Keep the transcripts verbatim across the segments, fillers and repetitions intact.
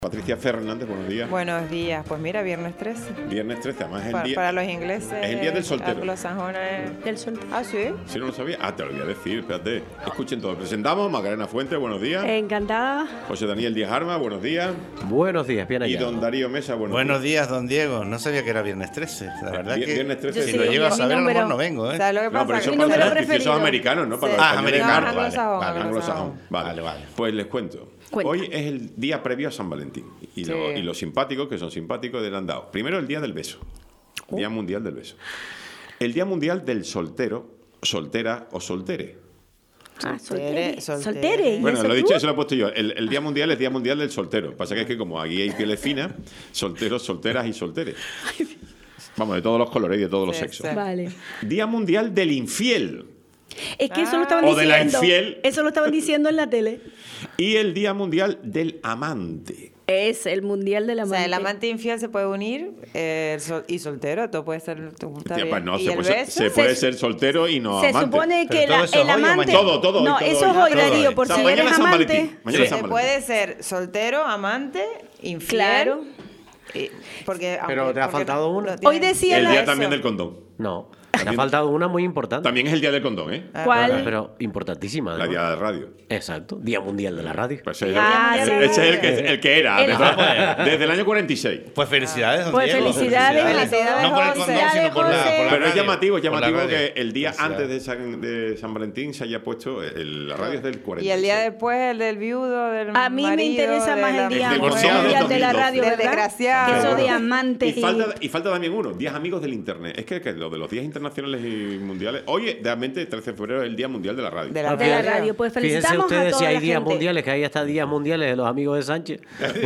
Patricia Fernández, buenos días. Buenos días. Pues mira, viernes trece. Viernes trece, además es el Para, día... para los ingleses... Es el día del soltero. Anglosajones... Del soltero. Ah, ¿sí? Si no lo sabía, ah, te lo voy a decir, espérate. Escuchen todos. Presentamos Macarena Fuentes, buenos días. Encantada. José Daniel Díaz Arma, buenos días. Buenos días, bien Y allá. don Darío Mesa, buenos, Buenos días, don Diego. No sabía que era viernes trece. La verdad Vi- que viernes trece, si sí, lo es llego a mi saber, a lo número. mejor no vengo, ¿eh? ¿Sabes lo que No, pasa? pero eso Mi para número los preferido. noticiosos americanos, ¿no? Para Sí. los Ah, españoles. americano, No, anglosajón, vale, vale. anglosajón. Vale. Vale, vale. Pues les cuento. Cuenta. Hoy es el día previo a San Valentín. Y, Sí. lo- y los simpáticos, que son simpáticos, le han dado. Primero el día del beso. Día Oh. Mundial del Beso. El Día Mundial del Soltero, soltera o soltere. Ah, Soltere, soltere. soltere. Soltere. ¿y Bueno, eso lo he tú? dicho, eso lo he puesto yo. El, el Día Mundial es Día Mundial del Soltero. Pasa que es que como aquí hay pieles finas, solteros, solteras y solteres. Vamos, de todos los colores y de todos los Sí, sexos. sí. Vale. Día Mundial del Infiel. Es que eso lo estaban O de la diciendo. infiel. Eso lo estaban diciendo en la tele. Y el Día Mundial del Amante. Es el mundial del O amante. sea, el amante infiel se puede unir eh, sol- y soltero, todo puede ser... tú- está Tía, bien. pues no, ¿Y se el puede, ser, beso? se puede Se- ser soltero y no Se amante. supone que Pero todo la- eso es el hoy o amante. mañana. Todo, todo, No, todo, eso es todo, hoy, todo Darío, hoy. por O sea, si mañana eres es San amante. Valentín. Mañana es Se San puede Valentín. ser soltero, amante, infiel... Claro. y- porque, Pero aunque- te ha porque faltado no- uno. no tiene- Hoy decía El la- día eso. también del condón. No, me ha faltado una muy importante. También es el día del condón, ¿eh? Ah, ¿Cuál? Pero, pero importantísima. La además. día de radio. Exacto, Día Mundial de la Radio. Pues ese, Ah, es, sí. el, ese es el que, el que era, El- desde, desde el año cuarenta y seis. Pues felicidades, don Pues Diego. felicidades. Felicidades, No por el José. condón, sino por la, por la Pero es radio, llamativo, es por la llamativo radio. que el día Felicidades. antes de San, de San Valentín se haya puesto el- la radio es del cuarenta Y el día después, el del viudo, del A mí me marido, interesa de más la- el día El divorciado mundial del de la dos mil doce. radio, Del ¿verdad? desgraciado. Que eso de Seguro. amantes Y y... falta, y falta también uno, días amigos del internet. Es que, que lo de los días internacionales y mundiales. Hoy, realmente, trece de febrero es el Día Mundial de la Radio. de la, de la radio. Pues Fíjense felicitamos a ustedes toda si hay la días gente. mundiales, que hay hasta días mundiales de los amigos de Sánchez.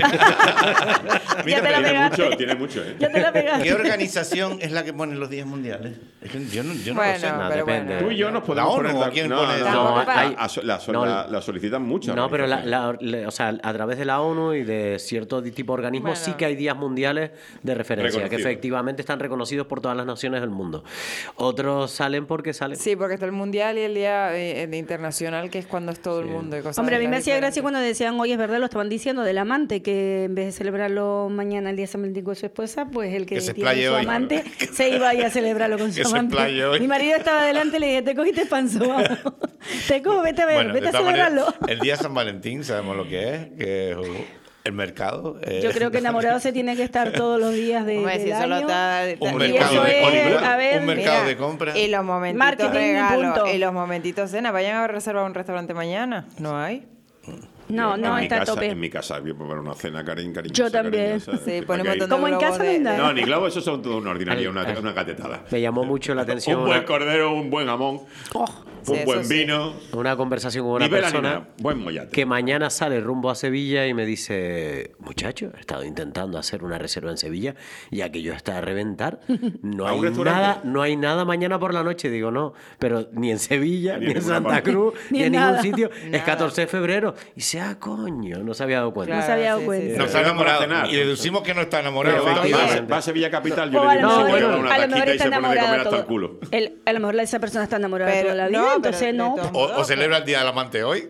Ya te la tiene pegaste. mucho, tiene mucho, ¿eh? Ya te la pegaste. ¿Qué organización es la que pone los días mundiales? Es que yo no, yo no Bueno, lo sé. No, pero depende. bueno. Tú y yo nos podemos ¿La ONU poner o de- quién no, pone no, eso? no, No, la- a- la, no. la- la solicitan muchas. No, pero la, organizaciones. la- le- o sea, a través de la ONU y de cierto di- tipo de organismos Bueno. sí que hay días mundiales de referencia, que Reconocidos. efectivamente están reconocidos por todas las naciones del mundo. Otros salen porque salen. Sí, porque está el mundial y el día eh, el internacional, que es cuando es todo el mundo. Y cosas Hombre, a mí así me hacía gracia diferentes. cuando decían, hoy es verdad, lo estaban diciendo del amante, que en vez de celebrarlo mañana el día de San Valentín con su esposa, pues el que, Que se tiene explaye su hoy. amante se iba a ir a celebrarlo con su Que se amante. explaye hoy. Mi marido estaba delante y le dije, te cogiste panzo, vamos. Te cojo, vete a ver, Bueno, vete de a todas maneras, celebrarlo. el día de San Valentín sabemos lo que es, que es el mercado. eh, Yo creo que enamorado se tiene que estar todos los días de, Hombre, del si solo año. está- un y mercado eso de es, compra, a ver, un mercado mira, de compra. Y los momentitos Marketing y regalos punto. y los momentitos cena. Vayan a reservar un restaurante mañana. No hay. No, no, en mi está a casa, tope. En mi casa voy a poner una cena cari- cariñosa. Yo también. cariñosa, Sí, que pone un para que- montón de Como en globos casa de- no hay de- No, ni globos, esos son toda una ordinaria, una, Al- una catetada. Me llamó mucho la atención Un buen una, cordero, un buen jamón, Oh, Sí, un eso buen sí. vino. una conversación con una Ni vela ni persona nada, buen mollate. que mañana sale rumbo a Sevilla y me dice, muchacho, he estado intentando hacer una reserva en Sevilla y aquello está a reventar. No ¿A hay un restaurante? nada, no hay nada mañana por la noche. Digo, no, pero ni en Sevilla, Ni ni, en en ninguna Santa parte. Cruz, Ni ni, en en ningún nada. sitio. Es Nada. catorce de febrero. Y se ah, coño, no se había dado cuenta. No se había dado sí, cuenta. sí, No sí. está Pero para enamorado. cenar. Y deducimos que no está Pero enamorado. va, Oye. va- va a Sevilla Capital, yo O le a digo, lo se mejor, lleva a una lo taquita mejor y está se pone de comer enamorado hasta todo. el culo. El- a lo mejor esa persona está enamorada Pero- toda la vida, no, pero entonces de no. todos O, o celebra el Día del Amante hoy.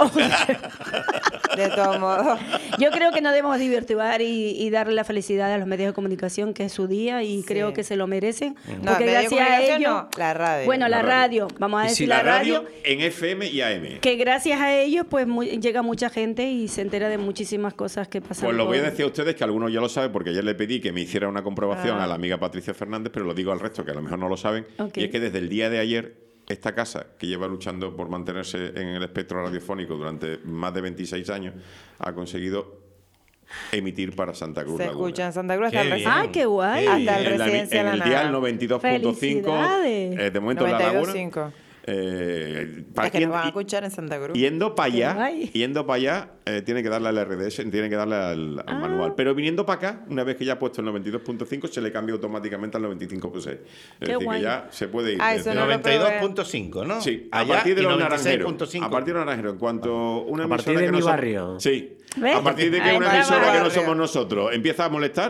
De todos modos. Yo creo que no debemos divertir y, y darle la felicidad a los medios de comunicación, que es su día, y Sí. creo que se lo merecen. No, Porque medio de gracias a comunicación ellos. no, la radio. Bueno, la, La radio. radio. vamos a Y decir si la, La radio. radio en F M y A M. Que gracias a ellos, pues muy- llega mucha gente y se entera de muchísimas cosas que pasan. Pues lo voy a por- decir a ustedes, que algunos ya lo saben, porque ayer le pedí que me hiciera una comprobación Ah. a la amiga Patricia Fernández, pero lo digo al resto, que a lo mejor no lo saben. Ok. Y es que desde el día de ayer, esta casa, que lleva luchando por mantenerse en el espectro radiofónico durante más de veintiséis años, ha conseguido emitir para Santa Cruz Se Laguna. escucha en Santa Cruz Qué hasta el bien. Ah, resi- qué guay. Hasta el en, la- residencia en de el la dial Nada. noventa y dos punto cinco, Felicidades. eh, de momento en La noventa y dos Laguna. punto cinco. Eh, pa- Es que nos van a y- escuchar en Santa Cruz. Yendo para Qué allá, guay. yendo para allá, eh, tiene que darle al R D S, tiene que darle al, al Ah. manual. Pero viniendo para acá, una vez que ya ha puesto el noventa y dos punto cinco, se le cambia automáticamente al noventa y cinco punto seis. Es Qué decir, guay. que ya se puede ir. Ah, desde- eso no lo noventa y dos punto cinco, ¿no? Sí, a Allá, partir de y los noventa y seis naranjeros. punto cinco. A partir de los naranjeros. En cuanto una A partir emisora de que mi no somos- barrio. Sí. ¿Ves? A partir de que Ahí una está emisora que no barrio. somos nosotros empieza a molestar,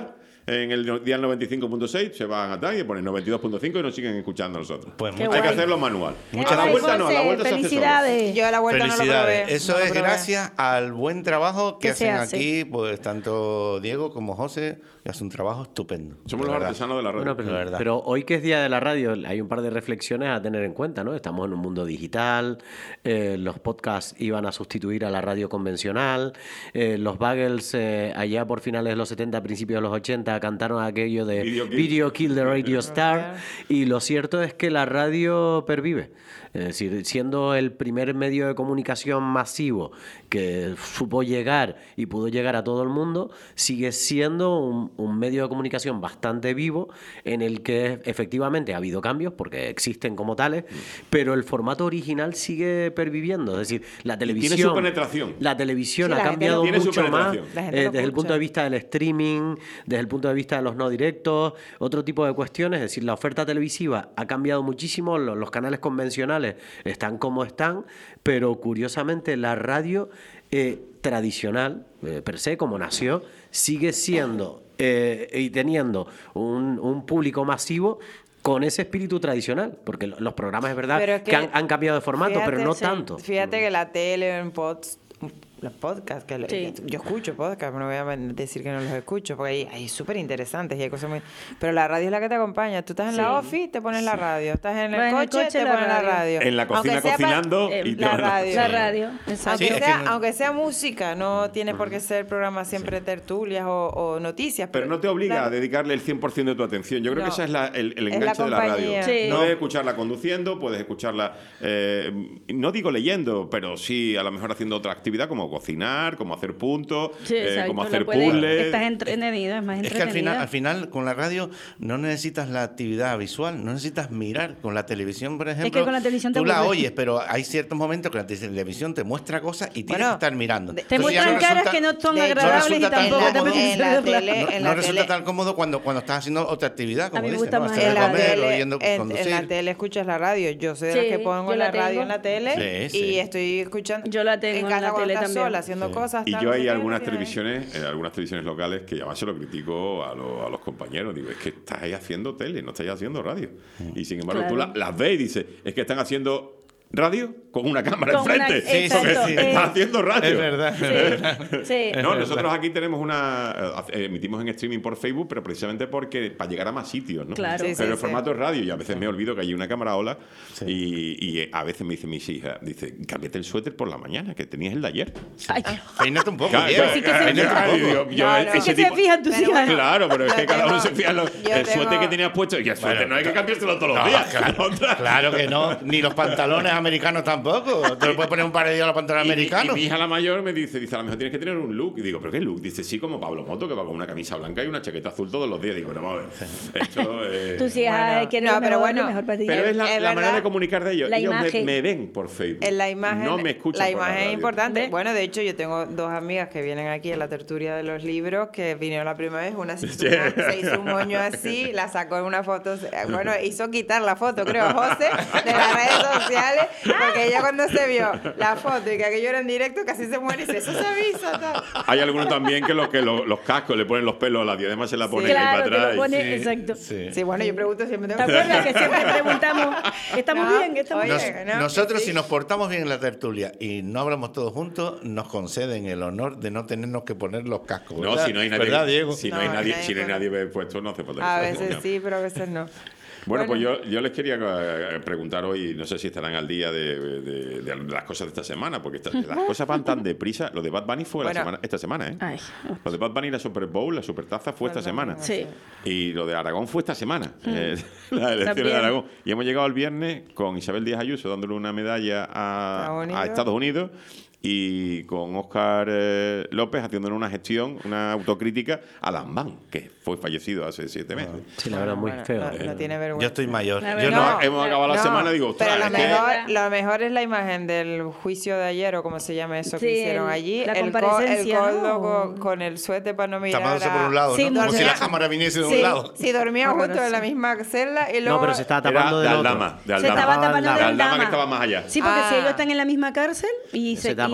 en el día noventa y cinco punto seis, se van a tal y ponen noventa y dos punto cinco y nos siguen escuchando a nosotros. Pues Qué Hay guay. que hacerlo manual. Muchas A la gracias, vuelta no, a la José. vuelta se hace solo. Felicidades. Yo a la vuelta no lo Felicidades. probé. Eso no lo es probé. gracias al buen trabajo que Que se hacen hace. aquí, pues tanto Diego como José, que hacen un trabajo estupendo. Somos de los verdad. artesanos de la radio. Bueno, pero, la verdad. pero hoy que es Día de la Radio, hay un par de reflexiones a tener en cuenta, ¿no? Estamos en un mundo digital, eh, los podcasts iban a sustituir a la radio convencional, eh, los Buggles eh, allá por finales de los setenta, principios de los ochenta, cantaron aquello de Video Kill. Video Kill the Radio Star, y lo cierto es que la radio pervive. Es decir, siendo el primer medio de comunicación masivo que supo llegar y pudo llegar a todo el mundo, sigue siendo un, un medio de comunicación bastante vivo en el que efectivamente ha habido cambios, porque existen como tales, pero el formato original sigue perviviendo. Es decir, la televisión... tiene su penetración. La televisión Sí, la ha gente cambiado lo- Tiene su mucho más penetración. La gente eh, lo desde el escucha. punto de vista del streaming, desde el punto de vista de los no directos, otro tipo de cuestiones. Es decir, la oferta televisiva ha cambiado muchísimo, lo- los canales convencionales están como están, pero curiosamente la radio eh, tradicional, eh, per se, como nació, sigue siendo eh, y teniendo un, un público masivo con ese espíritu tradicional, porque lo- los programas es verdad Pero es que, que, han, han cambiado de formato, fíjate, pero no sí, tanto. Fíjate que la tele, en pods, los podcasts, que lo- Sí. yo escucho podcasts, no voy a decir que no los escucho, porque hay, hay súper interesantes y hay cosas muy... Pero la radio es la que te acompaña. Tú estás en la Sí. office, te pones la radio. Estás en el, Vas en el coche, coche, te la pones la radio. radio. En la cocina Aunque sea pa- cocinando eh, y te la van a- radio. La radio, exacto. Aunque, Sí, es sea, que no- aunque sea música, no tiene por qué ser programa siempre tertulias o, o noticias. Pero no te obliga la- a dedicarle el cien por ciento de tu atención. Yo creo No. que ese es la- el, el Es la enganche de la radio. compañía. Sí. No puedes escucharla conduciendo, puedes escucharla, eh, no digo leyendo, pero sí a lo mejor haciendo otra actividad como cocinar, como hacer puntos, Sí, eh, exacto, como lo hacer puedes- puzzles. Estás entretenido, es más Es que entretenida. al final, al final, con la radio no necesitas la actividad visual, no necesitas mirar. Con la televisión, por ejemplo, que con la televisión te tú la aburres. oyes, pero hay ciertos momentos que la televisión te muestra cosas y tienes Bueno, que estar mirando. te Te Entonces ya muestran no caras resulta- que no son de hecho, no agradables y resulta tan tampoco te cómodo. apetece En la verlas. tele- No, en no la resulta tele- tan cómodo cuando, cuando estás haciendo otra actividad, como mí me dices, gusta ¿no? más Hacer En de la, comer, tele, oyendo, en, en conducir. la tele escuchas la radio. Yo soy de las Sí, que pongo yo la, la radio tengo. en la tele Sí, y sí. estoy escuchando. Yo la tengo en en casa la cuando tele estás también. sola haciendo Sí. cosas. Y tal, yo no sé hay qué, algunas no sé qué. televisiones, eh, algunas televisiones locales que además se lo critico a, lo- a los compañeros. Digo, es que estáis haciendo tele, no estáis haciendo radio. Y sin embargo tú Claro. la- las ves y dices, es que están haciendo radio con una cámara Con una- enfrente. Sí, Porque exacto, eh. están haciendo radio. Es verdad. Sí, sí. No, nosotros aquí tenemos una. eh, emitimos en streaming por Facebook, pero precisamente porque para llegar a más sitios, ¿no? Claro. Sí, sí, pero el sí. formato es radio y a veces me olvido que hay una cámara ola y, y a veces me dice mis hijas, dice, cámbiate el suéter por la mañana, que tenías el de ayer. Ay, Peínate un poco, Claro, Diego. claro, sí que se peínate fija. un poco. Yo- yo No, no. ese sí que se tipo- fijan tus Pero hijas. bueno, Claro, pero es Yo que cada tengo- uno se fija en lo- yo el suéter tengo- que tenías puesto y el suéter Bueno, no hay que cambiárselo todos los No, días. claro, claro que no. Ni los pantalones americanos tampoco. Te lo puedes poner un par de días a los pantalones Y, y americanos. mi hija la mayor me dice, dice, a lo mejor tienes que tener un look. Y digo, ¿pero qué look? Dice, sí, como Pablo Moto, que va con una camisa blanca y una chaqueta azul todos los días. Digo, no, vamos a ver. Esto, eh, Tus hijas Bueno, quieren no, lo pero mejor, bueno, lo mejor para ti. Pero es la, Es la manera verdad. de comunicar de ellos. La ellos me, imagen. me ven por Facebook. En la imagen, No me escuchan la por imagen es radio. importante. ¿Ves? Bueno, de hecho, yo tengo dos amigas que vienen aquí a la tertulia de los libros que vinieron la primera vez. Una se hizo, un mo- se hizo un moño así, la sacó en una foto. eh, Bueno, hizo quitar la foto, creo, José, de las redes sociales, porque ella cuando se vio la foto y que aquello era en directo, casi se muere y dice, eso se avisa. Tal. Hay algunos también que, lo, que lo- los cascos le ponen los pelos, la diadema se la ponen Claro, ahí te para lo atrás. pone- y- exacto. Sí. Sí, bueno, yo pregunto siempre. ¿Te Tengo que- acuerdas que siempre preguntamos, ¿estamos No, bien? ¿Estamos oye, bien? Nos- no, nosotros, sí. si nos portamos bien en la tertulia y no hablamos todos juntos, nos conceden el honor de no tenernos que poner los cascos. No, ¿verdad? si no hay nadie, ¿Verdad, Diego? si no, No, hay no hay nadie, nadie si no hay por- nadie ve puesto, no hace falta. A que se veces ponga. sí, pero a veces no. Bueno, Bueno. pues yo, yo les quería eh, preguntar hoy, no sé si estarán al día de, de- de las cosas de esta semana, porque esta- las cosas van tan deprisa. Lo de Bad Bunny fue la Bueno. semana, esta semana, ¿eh? Ay, Lo de Bad Bunny, la Super Bowl, la Supertaza fue esta Bad Bunny, semana. sí. Y lo de Aragón fue esta semana, eh, la elección de También. Aragón. Y hemos llegado el viernes con Isabel Díaz Ayuso dándole una medalla a, Estados Unidos. a Estados Unidos y con Óscar eh, López haciéndole una gestión, una autocrítica a Lambán, que fue fallecido hace siete meses. Sí, la verdad, muy Bueno, feo. No, eh. no tiene vergüenza. Yo estoy mayor. La Yo verdad. no, Hemos acabado la No, semana y digo, ostras, pero lo es que- mejor, lo mejor es la imagen del juicio de ayer, o como se llama eso que Sí, hicieron el- allí. la el, co- el comparecencia, coldo ¿no? con, con el suéter para no mirar. tapándose a- por un lado, Sí, ¿no? Como si dormía- la cámara viniese de Sí, un lado. sí, dormían juntos en la Horroroso. misma celda y luego... No, pero se estaba Era tapando de del otro. Aldama, de Se Aldama. estaba tapando de del Aldama que Aldama. estaba más allá. Sí, porque Ah. si ellos están en la misma cárcel y, Se se, tapa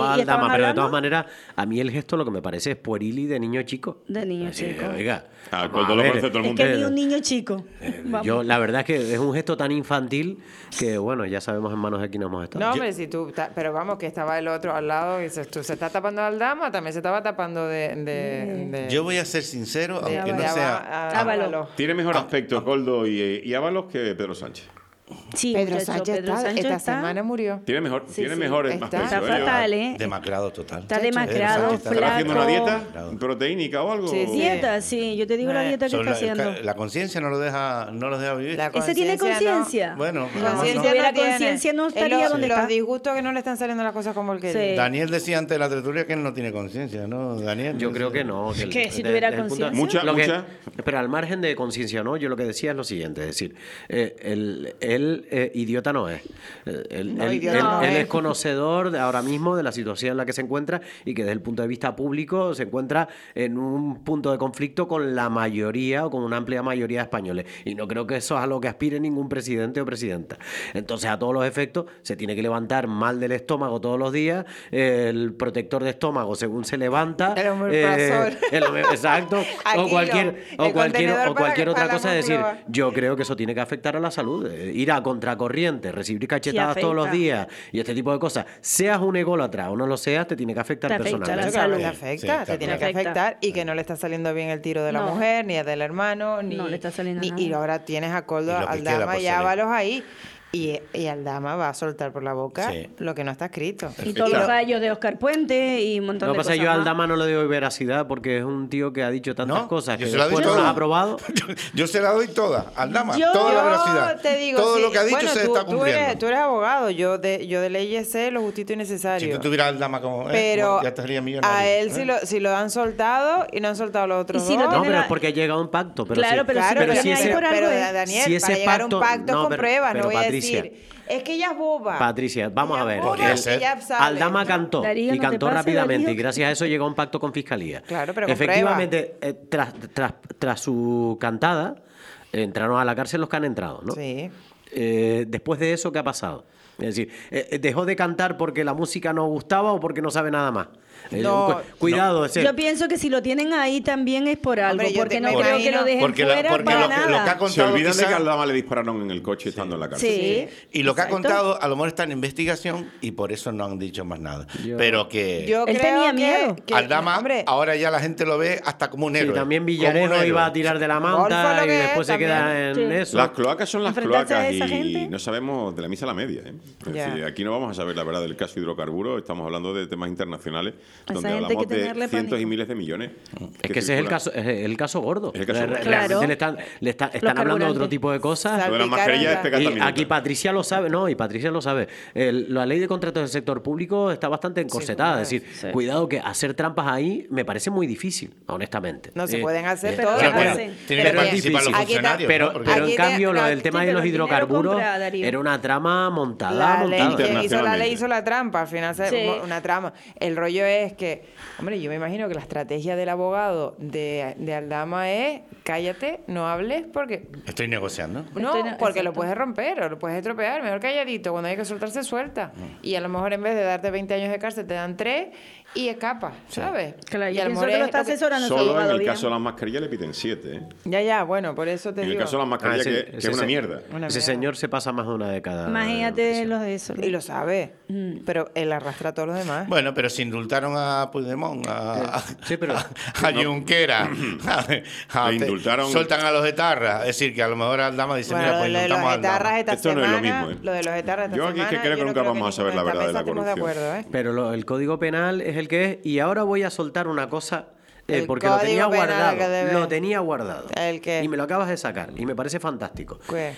estaba y Aldama, estaban pero de hablando todas maneras, a mí el gesto lo que me parece es pueril y de niño chico. de niño Así, chico. Oiga, Ah, vamos con a todo lo ver, conoce todo el Es mundo. que ni un niño chico. eh, Vamos. yo, la verdad es que es un gesto tan infantil que, bueno, ya sabemos en manos de quién hemos estado. No, hombre, si tú, ta- pero vamos, que estaba el otro al lado y dices, tú se está tapando al Aldama, también se estaba tapando de... de, de- Yo voy a ser sincero, de- aunque de no sea... Ava- Ábalos. Ábalos. Tiene mejor aspecto Coldo y, y Ábalos que Pedro Sánchez. Sí, Pedro muchacho, Sánchez, Pedro está- Sánchez esta está, semana murió. Tiene mejor, Sí, tiene sí, mejor está- aspecto. está ¿eh? fatal, ¿eh? Demacrado total. Está Pedro demacrado, Sánchez está- ¿Estará haciendo una flaco. dieta proteínica o algo? Sí, sí. Dieta, sí, yo te digo la Eh, dieta que Son está la, haciendo. la conciencia no lo deja, no los deja vivir. La ¿Ese tiene conciencia no- conciencia? Bueno, Conciencia no. Si tuviera no tiene. conciencia, no Es estaría los- donde los está. disgustos que no le están saliendo las cosas como el que Sí. dice. Daniel decía ante la tertulia que él no tiene conciencia, ¿no? Daniel. Yo creo que no. Que el- ¿Qué? Si de- tuviera desde el punto de- conciencia. Mucha, Lo que- mucha. Pero al margen de conciencia, ¿no? Yo lo que decía es lo siguiente, es decir, eh, él, él, eh, idiota no es. Eh, Él, No, él- idiota él- no él es. es conocedor de ahora mismo de la situación en la que se encuentra y que desde el punto de vista público se encuentra en un punto de conflicto con la mayoría o con una amplia mayoría de españoles. Y no creo que eso es a lo que aspire ningún presidente o presidenta. Entonces, a todos los efectos, se tiene que levantar mal del estómago todos los días, eh, el protector de estómago según se levanta. El omeprazol. el ome- exacto. Aquí o lo- cualquier, o el cualquier, contenedor o para- cualquier otra para la cosa. Es decir, Moncloa. yo creo que eso tiene que afectar a la salud. eh, Ir a contracorriente, recibir cachetadas todos los afecta. días y este tipo de cosas. Seas un ególatra o no lo seas, te tiene que afectar Te afecta personalmente. la Claro, salud. te Sí, afecta, está te tiene claro. que afectar y que no le está saliendo bien el tiro de la No. mujer, ni del hermano, ni. No le está saliendo ni- nada. Y ahora tienes a Coldo, Y lo que queda Aldama por y salir. Ábalos ahí. Y, y Aldama va a soltar por la boca Sí. lo que no está escrito. Y todos los gallos de Oscar Puente y un montón Lo que de pasa cosas es que yo a más. Aldama no le doy veracidad porque es un tío que ha dicho tantas ¿No? cosas Yo que se la doy después no las toda. ha probado. Yo, yo se la doy toda, al Dama, Yo- toda la Yo veracidad. te digo, Todo sí, lo que ha dicho bueno, se tú, está tú cumpliendo. eres, tú eres abogado, yo de, yo de leyes sé lo justito y necesario. Si tú tuvieras al Dama como él, Pero ya estaría millonario. a él ¿eh? si lo, si lo han soltado y no han soltado los otros Y si lo dos. No, tiene pero la- es porque llega a un pacto. Pero Claro, sí- pero si Claro, lo pero, si tiene ahí ese- por algo pero, es. Daniel, si ese para llegar a un pacto- pacto no, con pero- pruebas, pero no voy Patricia, a decir, es que ella es boba. Patricia, vamos Ella a ver. es boba, Podría el- ser. ella sabe. Aldama cantó Darío, y no te cantó pases, rápidamente Darío. y gracias a eso llegó a un pacto con fiscalía. Claro, pero con efectivamente, eh, tras, tras, tras su cantada, eh, entraron a la cárcel los que han entrado, ¿no? Sí. Eh, después de eso, ¿qué ha pasado? Es decir, eh, ¿dejó de cantar porque la música no gustaba o porque no sabe nada más? Eh, No, cu- cuidado, es decir, Yo pienso que si lo tienen ahí también es por algo, Hombre, yo porque te- no me creo imagino- que lo dejen Porque, la- fuera porque para lo, que, nada. lo que ha Se contado olvidan de quizá- que a Aldama le dispararon en el coche estando en la cárcel. Sí. y lo que ha Exacto. contado a lo mejor está en investigación y por eso no han dicho más nada. Yo- Pero que Yo Él creo tenía que, miedo. que- Aldama hombre, ahora ya la gente lo ve hasta como un sí, héroe. también como un Villarejo héroe. iba a tirar de la Golfo manta lo y que es después se queda en también. Sí. eso. Las cloacas son las Enfrentarse a cloacas esa y gente. no sabemos de la misa a la media. ¿eh? Es Ya. decir, aquí no vamos a saber la verdad del caso hidrocarburos, estamos hablando de temas internacionales A esa donde gente hay hablamos que de tenerle cientos pánico. y miles de millones. Es que ese es el caso, es el caso gordo. Es el caso Re- gordo. Realmente Claro. le están, le está- están hablando de otro carburantes. tipo de cosas. Lo de las Salpicaron mascarillas la- es pecata Y minuta. aquí Patricia lo sabe, no, y Patricia lo sabe. El- la ley de contratos del sector público está bastante encorsetada. es decir, Sí. cuidado que hacer trampas ahí me parece muy difícil, honestamente. No se Eh, pueden hacer pero todas. se Pero bueno, hacen. tienen Pero que es participar los difícil. Aquí está- funcionarios. Pero, ¿no? Porque- pero en Aquí te- cambio, lo no, del tema sí, de pero los el dinero hidrocarburos compra, Darío. era una trama montada, La ley montada. que hizo la Internacionalmente. ley hizo la trampa, al final se- Sí. una trama. El rollo es que, hombre, yo me imagino que la estrategia del abogado de, de Aldama es cállate, no hables porque Estoy negociando. no, Estoy no- porque lo exacto. puedes romper o lo puedes estropear, mejor calladito, cuando hay que soltarse suelta. Y a lo mejor en vez de darte veinte años de cárcel te dan tres y escapa, ¿sabes? Claro, y yo a lo pienso mejor que lo es está lo que- asesorando su Solo en abogado el bien. caso de las mascarillas le piden siete. ¿eh? Ya, ya, bueno, por eso te En el digo. caso de las mascarillas, Ah, ese- que, que ese es una se- mierda. Una Ese mierda. señor se pasa más de una década. Imagínate los de eso. Y lo sabe, pero él arrastra a todos los demás. Bueno, pero si indultaron a Puigdemont, a, a- Sí, pero- a, a Junquera, a- a- Le indultaron- sueltan a los etarras. Es decir, que a lo mejor Aldama dice, Bueno, mira, lo pues de los indultamos a etarras Aldama. esta Esto no es semana, lo mismo, ¿eh? lo de los etarras esta Yo aquí es que semana, creo que yo no nunca vamos a ni saber la en esta verdad de la mesa estemos de corrupción. acuerdo, ¿eh? Pero lo- el Código Penal es el que es. Y ahora voy a soltar una cosa. eh, El porque lo tenía Código Penal guardado. que debe- Lo tenía guardado. ¿El qué? Y me lo acabas de sacar. Y me parece fantástico. ¿Qué?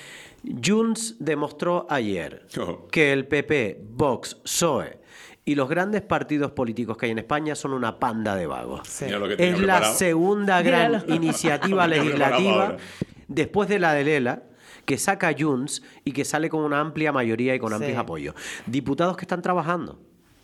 Junts demostró ayer Oh. que el P P, Vox, P S O E y los grandes partidos políticos que hay en España son una panda de vagos. Sí. Mira lo que tenía Es la preparado. segunda gran Míralo. iniciativa Lo que tenía preparado legislativa ahora. después de la de Lela que saca Junts y que sale con una amplia mayoría y con Sí. amplios apoyos. Diputados que están trabajando.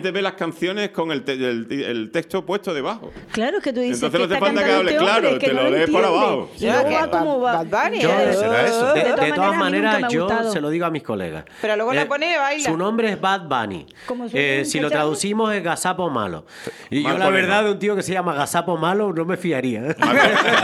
gente ve las canciones con el, te- el- el texto puesto debajo. Claro. Claro, es que tú dices Entonces que no te está falta que cantando hables este claro, hombre, que te no lo lees por entiende. abajo. Y luego Ya, va que como va. Bad Bunny, Yo- eh. será eso. De, De de todas todas maneras, a mí nunca maneras, me ha yo gustado. se lo digo a mis colegas. Pero luego la pone y baila. Su nombre es Bad Bunny. ¿Cómo suena Eh, en si lo castellano? traducimos es gazapo malo. Y Mal yo la conejo. verdad de un tío que se llama gazapo malo no me fiaría. Mal,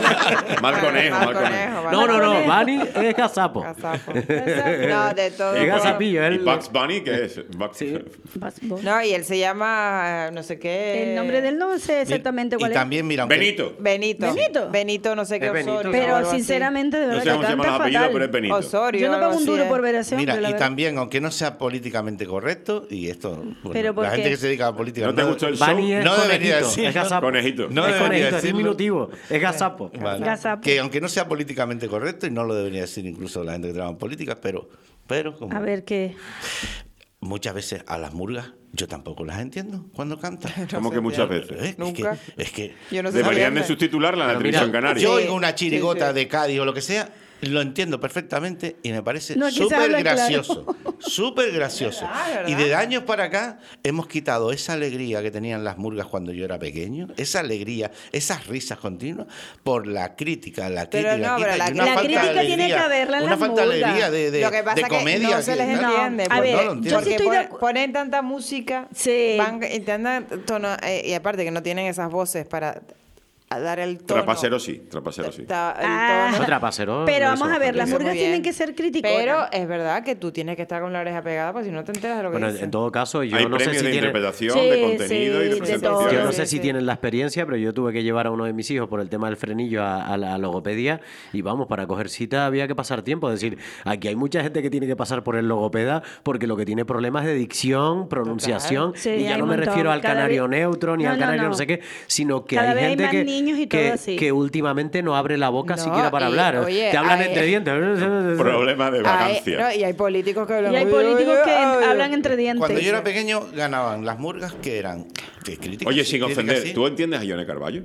mal conejo, Mal mal conejo. conejo, No, no, no, conejo. Bunny es gazapo. Gazapo. No, de todo. Es gazapillo, ¿Y él. Bugs Bunny qué es? Bugs- Sí. Vas vos. No, y él se llama, eh, no sé qué. El nombre del no sé exactamente Y cuál es. también, mira, aunque- Benito. Benito. Benito. Benito, no sé qué Es Benito, Osorio. o Pero algo así. sinceramente, de No verdad sé que cómo se llama canta el apellido, fatal. pero es Benito. Osorio. Yo no pago algo un así, duro eh. por ver a ese Mira, hombre, la y verdad. también, aunque no sea políticamente correcto, y esto, bueno, ¿Pero por la gente qué? que se dedica a la política ¿No te gustó el show? Bunny es No debería conejito, decirlo. es gazapo. Conejito. No es debería conejito, es decirlo. diminutivo, es gazapo. Vale. Gazapo. Que aunque no sea políticamente correcto, y no lo debería decir incluso la gente que trabaja en política, pero, pero como A ver qué. muchas veces a las murgas yo tampoco las entiendo cuando cantan. Como que muchas veces. Eh, es Nunca. que- Es que, Yo no sé Deberían si de sustitularla en la Pero televisión mira, canaria. yo Sí, oigo una chirigota sí, sí. de Cádiz o lo que sea, lo entiendo perfectamente y me parece No, aquí se súper habla claro. gracioso. Súper gracioso. ¿Verdad, verdad? Y de años para acá hemos quitado esa alegría que tenían las murgas cuando yo era pequeño, esa alegría, esas risas continuas, por la crítica, la Pero crítica. no, quita, pero la- y una la falta de crítica tiene alegría, que haberla en Una las falta de murgas. alegría de, de, Lo que pasa de es que comedia. no se que- les ¿no? entiende. A porque- ver, no lo entiendo. yo sí porque estoy de pone- acu- ponen tanta música, Sí. van, intentan tono, eh, y aparte que no tienen esas voces para a dar el tono. Trapasero sí, trapasero sí. Ta- el Ah. tono. No, trapasero, Pero no, vamos eso a ver, no las Eso murgas muy bien. tienen que ser críticas. Pero es verdad que tú tienes que estar con la oreja pegada, porque si no te enteras de lo que Bueno, dicen. en todo caso, yo Hay no sé premios si de tienen... interpretación, Sí, de contenido sí, y de de presentación. todo. Yo no Sí, sé sí. si tienen la experiencia, pero yo tuve que llevar a uno de mis hijos por el tema del frenillo a, a la logopedia y vamos, para coger cita había que pasar tiempo. Es decir, aquí hay mucha gente que tiene que pasar por el logopeda porque lo que tiene problemas de dicción, pronunciación, Sí, y ya hay no un me montón. refiero al Cada canario vez- neutro ni No, al no, canario no. no. sé qué, sino que Cada hay vez hay gente más que, niños y todo que, así. que últimamente no abre la boca No, siquiera para y, hablar. oye, Te hablan hay- entre dientes. Problema de Hay- vacancia. no, y hay políticos que hablan Y hay muy- políticos que ay, hablan entre dientes. Cuando yo era pequeño ganaban las murgas que eran que críticas. Oye, sí, sin críticas ofender, sí. ¿tú entiendes a Yone Carballo?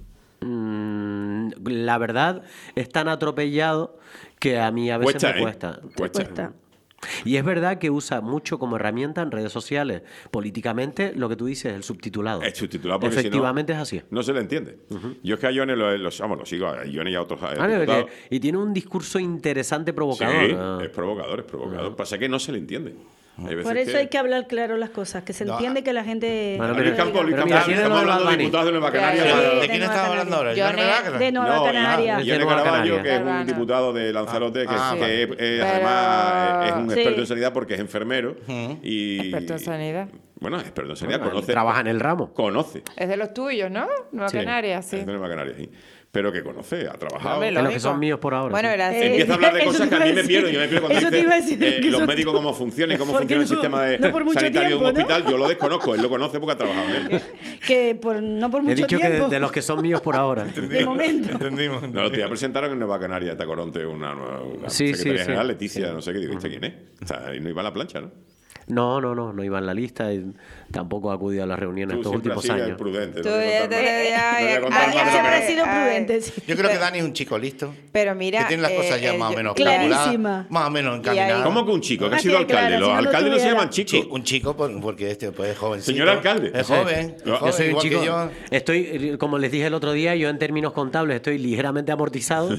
Mm, la verdad es tan atropellado que a mí a veces Cuesta, me ¿eh? cuesta. Cuesta. Cuesta. Y es verdad que usa mucho como herramienta en redes sociales, políticamente, lo que tú dices, el subtitulado. Es subtitulado porque si no- Efectivamente es así. No se le entiende. Yo es que a Yone lo, lo, vamos, lo sigo, a Yone y a otros eh, Ah, diputados. que- y tiene un discurso interesante, Sí, provocador. Ah. es provocador, es provocador. Pasa que no se le entiende. Hay veces Por eso que... hay que hablar claro las cosas, que se No, entiende que la gente... Bueno, A pero- Luis Campos, Luis pero Campos, mira, estamos tiene lo de hablando Bad de Bunny. diputados de Nueva Ya, Canaria. ya, para- ¿De de quién Nueva estaba hablando ahora? Canaria. ¿Yone Belácra? de Nueva No, Canaria. y De Yone Nueva Caraballo, Canaria. que es un Urbana. diputado de Lanzarote, que, Ah, que vale. es, eh, Pero- además es un Sí. experto en sanidad porque es enfermero. y Experto en sanidad. Bueno, es experto en sanidad, Bueno, conoce. trabaja en el ramo. Conoce. Es de los tuyos, ¿no? Nueva Sí. Canarias, sí. Es de Nueva Canaria, sí. Pero que conoce, ha trabajado. Hombre, De los que lógico. son míos por ahora. Bueno, sí. gracias. Eh, Empieza a hablar de eso cosas te que a iba mí a me decir. pierdo. Yo me pierdo cuando Eso te dice iba a decir, eh, que los eso- médicos cómo funcionan y cómo Porque funciona el no- sistema de no por mucho sanitario de un tiempo, ¿no? hospital. Yo lo desconozco, él lo conoce porque ha trabajado en él. Que por, no por He mucho dicho que tiempo. de, de los que son míos por ahora. De momento. Entendimos. No, te presentaron en Nueva Canaria, te Coronte, una, nueva una Sí, sí, secretaria sí. general, Leticia, no sé qué, digo, ¿este quién es? O sea, y no iba a la plancha, ¿no? No, no, no, no iba en la lista y tampoco ha acudido a las reuniones Tú estos siempre últimos has sido años. prudente. Tú no voy a ya contar te- más. ya- No voy a ya- contar Ay, más Daniel de lo siempre que- ha sido Ay. prudente. sí. Yo creo que Dani es un chico listo. Pero mira... Que tiene las cosas eh, ya eh, más o yo- menos Clarísima. calculadas, más o menos Y encaminadas. ahí- ¿Cómo que un chico? Que ha Ah, sido que claro, alcalde. si Los no lo alcaldes no se tuviera. llaman chicos. Sí, un chico por- porque este pues, es jovencito. Señor alcalde. Es Sí. joven. Yo- es joven, Yo soy un igual que chico. yo. Estoy, como les dije el otro día, yo en términos contables estoy ligeramente amortizado.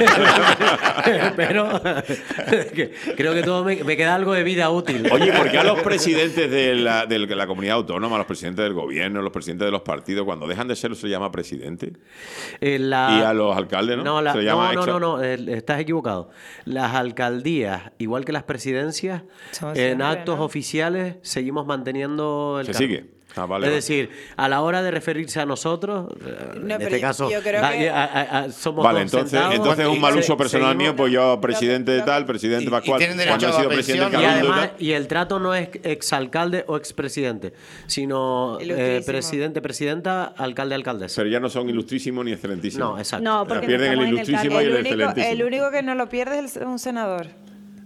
Pero que- creo que todo me, me queda algo de vida útil. Oye, ¿por qué a los presidentes de la, de la comunidad autónoma, a los presidentes del gobierno, los presidentes de los partidos, cuando dejan de serlo se llama presidente? Eh, la- Y a los alcaldes, ¿no? No, la- Se le no, llama no, ex- no, no, eh, estás equivocado. Las alcaldías, igual que las presidencias, Son en siempre, actos ¿no? oficiales seguimos manteniendo el Se cargo. sigue. Ah, vale, es vale. decir, a la hora de referirse a nosotros, eh, No, en pero este caso, yo creo a- que- a- a- a- somos Vale, todos entonces, sentados entonces es un y mal se- uso personal seguimos- mío, pues yo presidente de tal, presidente y- y Pascual, tienen cuando derecho he a sido la presidente pensión Y Cabildo y además, tal. y el trato no es exalcalde o expresidente, sino eh, Ilustrísimo. presidente, presidenta, alcalde, alcaldesa. Pero ya no son ilustrísimos ni excelentísimos. No, exacto. No, porque Pierden no el estamos en el ilustrísimo cargo. y el El único, excelentísimo. el único que no lo pierde es el- un senador.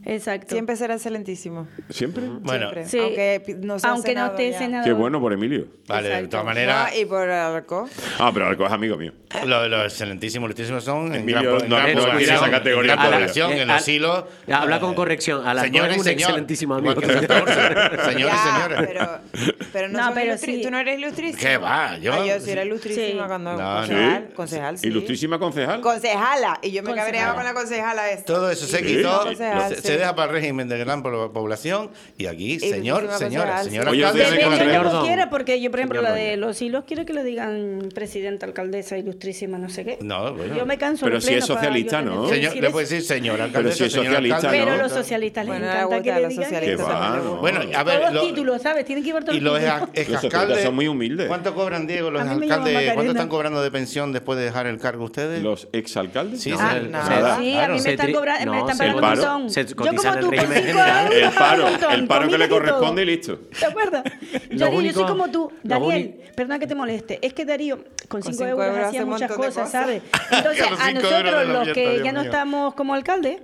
Exacto. Siempre será excelentísimo. ¿Siempre? Bueno, Siempre. Sí. Aunque no sea Aunque no senador esté ya. senador. Qué bueno por Emilio. vale, de Exacto. todas maneras, No, y por Arco. Ah, pero Arco es amigo mío. los lo excelentísimos, ilustrísimos son en Emilio gran, en no gran ha población, esa categoría en gran todavía. población, Eh, en los al- hilos. Habla con eh, corrección. A las señor nueve y un señor. excelentísimo amigo. Igual que Santa Úrsula. Señor y Ya, señora. pero, pero no, No, son pero ilustri- sí. Tú no eres ilustrísima. ¿Qué va? Yo- Ah, yo sí era ilustrísima Sí. cuando No, concejal. ¿Sí? Concejal, sí. Ilustrísima concejal. Concejala. Y yo me Concejala. cabreaba con la concejala esta. Todo eso se Y- quitó, concejal, se, sí. se deja para el régimen de gran po- población y aquí, señor, ilustrísima señora, concejal, señor sí. Oye, alcalde, no tiene con la que Depende de Señor lo Don. que quiera, porque yo, por ejemplo, Señor la de Don. los hilos quiero que le digan presidenta, alcaldesa, ilustrísima, no sé qué. No, bueno. Yo me canso. en Pero el si pleno es para socialista, yo tener ¿no? que Señor, decir le eso. puede decir señor alcalde, si es señor socialista, alcalde. Pero ¿no? los socialistas les Bueno, le encanta que gusta le la digan socialista eso. Que va, también le ¿no? gusta. Bueno, a ver, Todos lo- los títulos, ¿sabes? Tienen que llevar todos y los los títulos. ex- socialistas exalcaldes. son muy humildes. ¿Cuánto cobran, Diego, los A mí me llama alcaldes? ¿Cuánto Macarena. están cobrando de pensión después de dejar el cargo ustedes? ¿Los exalcaldes? Sí, No. sí, Ah, el- no. Nada. Sí, a Claro. mí me Se están, tri- cobra- no, me están se pagando un paro. montón. Se Yo cotiza como en el tú, con régimen cinco general. euros El pago paro, un montón, el paro que le comida y todo. corresponde y listo. ¿Te acuerdas? Lo Yo, Darío, yo único- soy como tú. lo Daniel, único- perdona que te moleste. Es que Darío, con cinco cinco euros, euros hacía hace un muchas montón de cosas, cosas. ¿sabes? Entonces, Que los a cinco euros de nosotros, la los fiesta, que Dios ya no mío. estamos como alcalde,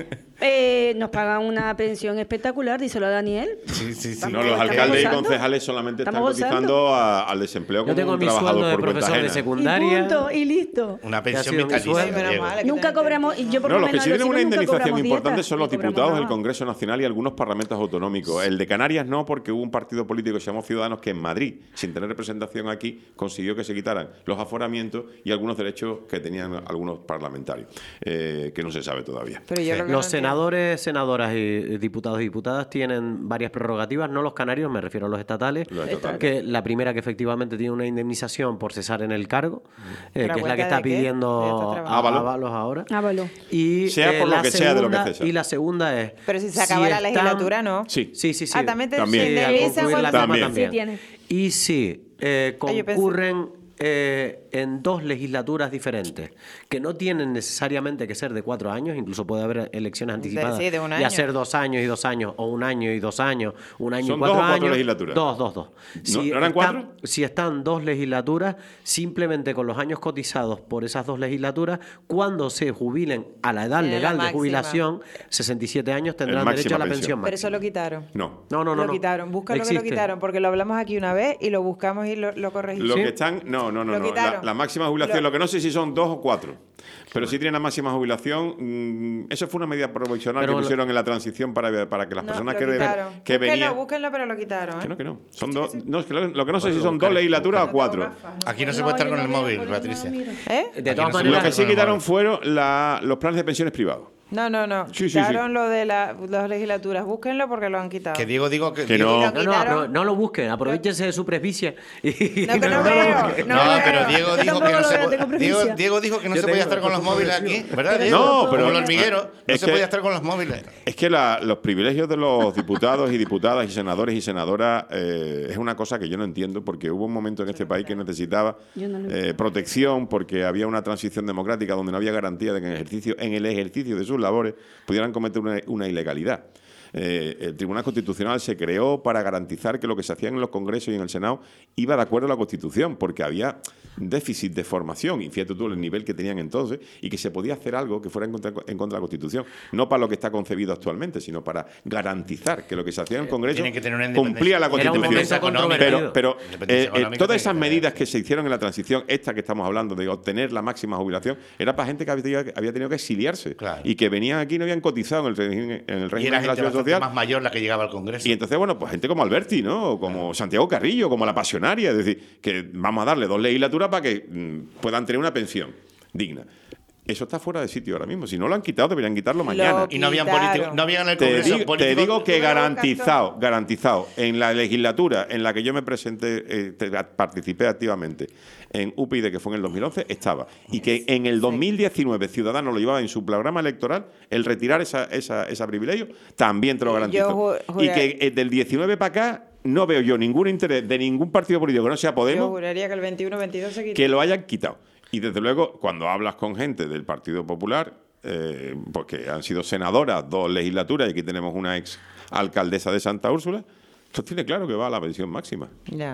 eh, nos pagan una pensión espectacular, díselo a Daniel. Sí, sí, sí. No, Estamos- los estamos alcaldes y gozando. concejales solamente están Estamos cotizando gozando. a- al desempleo Yo como tengo un mi trabajador sueldo de por cuenta profesor de ajena. Y secundaria. punto, y listo. Una Que ha pensión sido mi vitalicia. sueldo. Menos Diego. mal, hay que Nunca tener cobramos, y yo por No, lo los que menos sí los tienen una hijos nunca indemnización cobramos importante dietas, son los ni cobramos diputados del nada. Congreso Nacional y algunos parlamentos autonómicos. El de Canarias no, porque hubo un partido político que se llamó Ciudadanos que en Madrid, sin tener representación aquí, consiguió que se quitaran los aforamientos y algunos derechos que tenían algunos parlamentarios, eh, que no se sabe todavía. Pero yo lo que Los no entiendo- senadores, senadoras y diputados y diputadas tienen varias prerrogativas, no los canarios, me refiero a los estatales, Los estatales. que la primera que efectivamente tiene una indemnización por cesar en el cargo, eh, ¿Pero a que es la cuenta que está de qué? pidiendo ¿De esta trabajo? Ávalos. Ávalos ahora. Ávalos. Y Sea por lo la que sea de lo que segunda- cesa. Y la segunda es... Pero si se acaba la están- legislatura, ¿no? Sí. Sí, sí, sí. Ah, también te También. se Sí, al indemnizan concluir la cuando- misma También. Sí, tiene. Y si eh, Ah, yo pensé- concurren eh, en dos legislaturas diferentes, que no tienen necesariamente que ser de cuatro años, incluso puede haber elecciones anticipadas sí, de un y año. hacer dos años y dos años, o un año y dos años, un año ¿Son y cuatro dos o cuatro años. legislaturas? Dos, dos, dos. ¿No- no eran cuatro? están- si están dos legislaturas, simplemente con los años cotizados por esas dos legislaturas, cuando se jubilen a la edad Tienen la legal de máxima. jubilación, sesenta y siete años, tendrán máxima derecho a la pensión. pensión Pero eso máxima. lo quitaron. No. No, no, no. lo no. quitaron. Búscalo que lo Existe. quitaron, porque lo hablamos aquí una vez y lo buscamos y lo, lo corregimos. Lo ¿Sí? que están, no, no, no, Lo no. La, quitaron. la máxima jubilación, lo, Lo- que no sé si son dos o cuatro, pero sí tienen la máxima jubilación. mm, eso fue una medida provisional Pero que lo- pusieron en la transición para, para que las No, personas lo que, de- quitaron. que búsquenlo, venían. búsquenlo, pero lo quitaron. ¿eh? Que no, que no. Son dos. No, es que lo, lo que no sé si son dos buscar, legislaturas o No cuatro. tengo gafas, Aquí no se No, puede estar yo con no el veo, móvil, porque no Patricia. miro. ¿Eh? De Aquí todas no se Lo maneras, que sí con el quitaron móvil. fueron la- los planes de pensiones privados. No, no, no. Sí, sí, sí. quitaron lo de la, las legislaturas. Búsquenlo porque lo han quitado. Que Diego digo que... Que Diego- no. Lo No, no, quitaron. pero no lo busquen, aprovechense de su presbicia. y- No, que no lo veo, busquen. no No, veo. pero Diego Yo dijo tampoco que no lo se veo, puede- tengo Diego, presbicia. Diego dijo que no Yo se podía tengo, estar con los tengo móviles progresivo. aquí, ¿verdad, Pero Diego? no, Como pero- el hormiguero, no es se que- podía estar con los móviles. Es que la- los privilegios de los diputados y diputadas y senadores y senadoras eh, es una cosa que yo no entiendo, porque hubo un momento en este país que necesitaba Yo no lo eh, entiendo. protección, porque había una transición democrática donde no había garantía de que en el ejercicio, en el ejercicio de sus labores pudieran cometer una, una ilegalidad. Eh, el Tribunal Constitucional se creó para garantizar que lo que se hacía en los congresos y en el Senado iba de acuerdo a la Constitución, porque había déficit de formación, y fíjate tú el nivel que tenían entonces, y que se podía hacer algo que fuera en contra, en contra de la Constitución, no para lo que está concebido actualmente, sino para garantizar que lo que se hacía en el Congreso Tienen que tener una cumplía la independencia- Era un Constitución. momento Económica. Pero, controvertido. pero Independencia eh, eh, económica todas tiene esas que medidas haber. que se hicieron en la transición, esta que estamos hablando, de obtener la máxima jubilación, era para gente que había tenido, había tenido que exiliarse Claro. y que venían aquí y no habían cotizado en el régimen, en el Y régimen era de la gente seguridad bastante social. más mayor la que llegaba al Congreso. Y entonces, bueno, pues gente como Alberti, ¿no? O como Santiago Carrillo, como la Pasionaria, es decir, que vamos a darle dos legislaturas para que mm, puedan tener una pensión digna. Eso está fuera de sitio ahora mismo. Si no lo han quitado, deberían quitarlo mañana. Y no habían Quitaron. políticos, no habían en el Te, Congreso di- te políticos. digo que Tú me lo garantizado, garantizado, en la legislatura en la que yo me presenté, eh, te- participé activamente en U P y D, que fue en el dos mil once, estaba. Y que en el dos mil diecinueve Ciudadanos lo llevaba en su programa electoral, el retirar esa, esa, ese privilegio, también te lo Yo garantizo. ju- Y jura- que eh, del diecinueve para acá no veo yo ningún interés de ningún partido político que no sea Yo Podemos juraría que el veintiuno veintidós se quitó. que lo hayan quitado. Y desde luego, cuando hablas con gente del Partido Popular, eh, porque han sido senadoras dos legislaturas y aquí tenemos una ex alcaldesa de Santa Úrsula, pues tiene claro que va a la pensión máxima. Ya.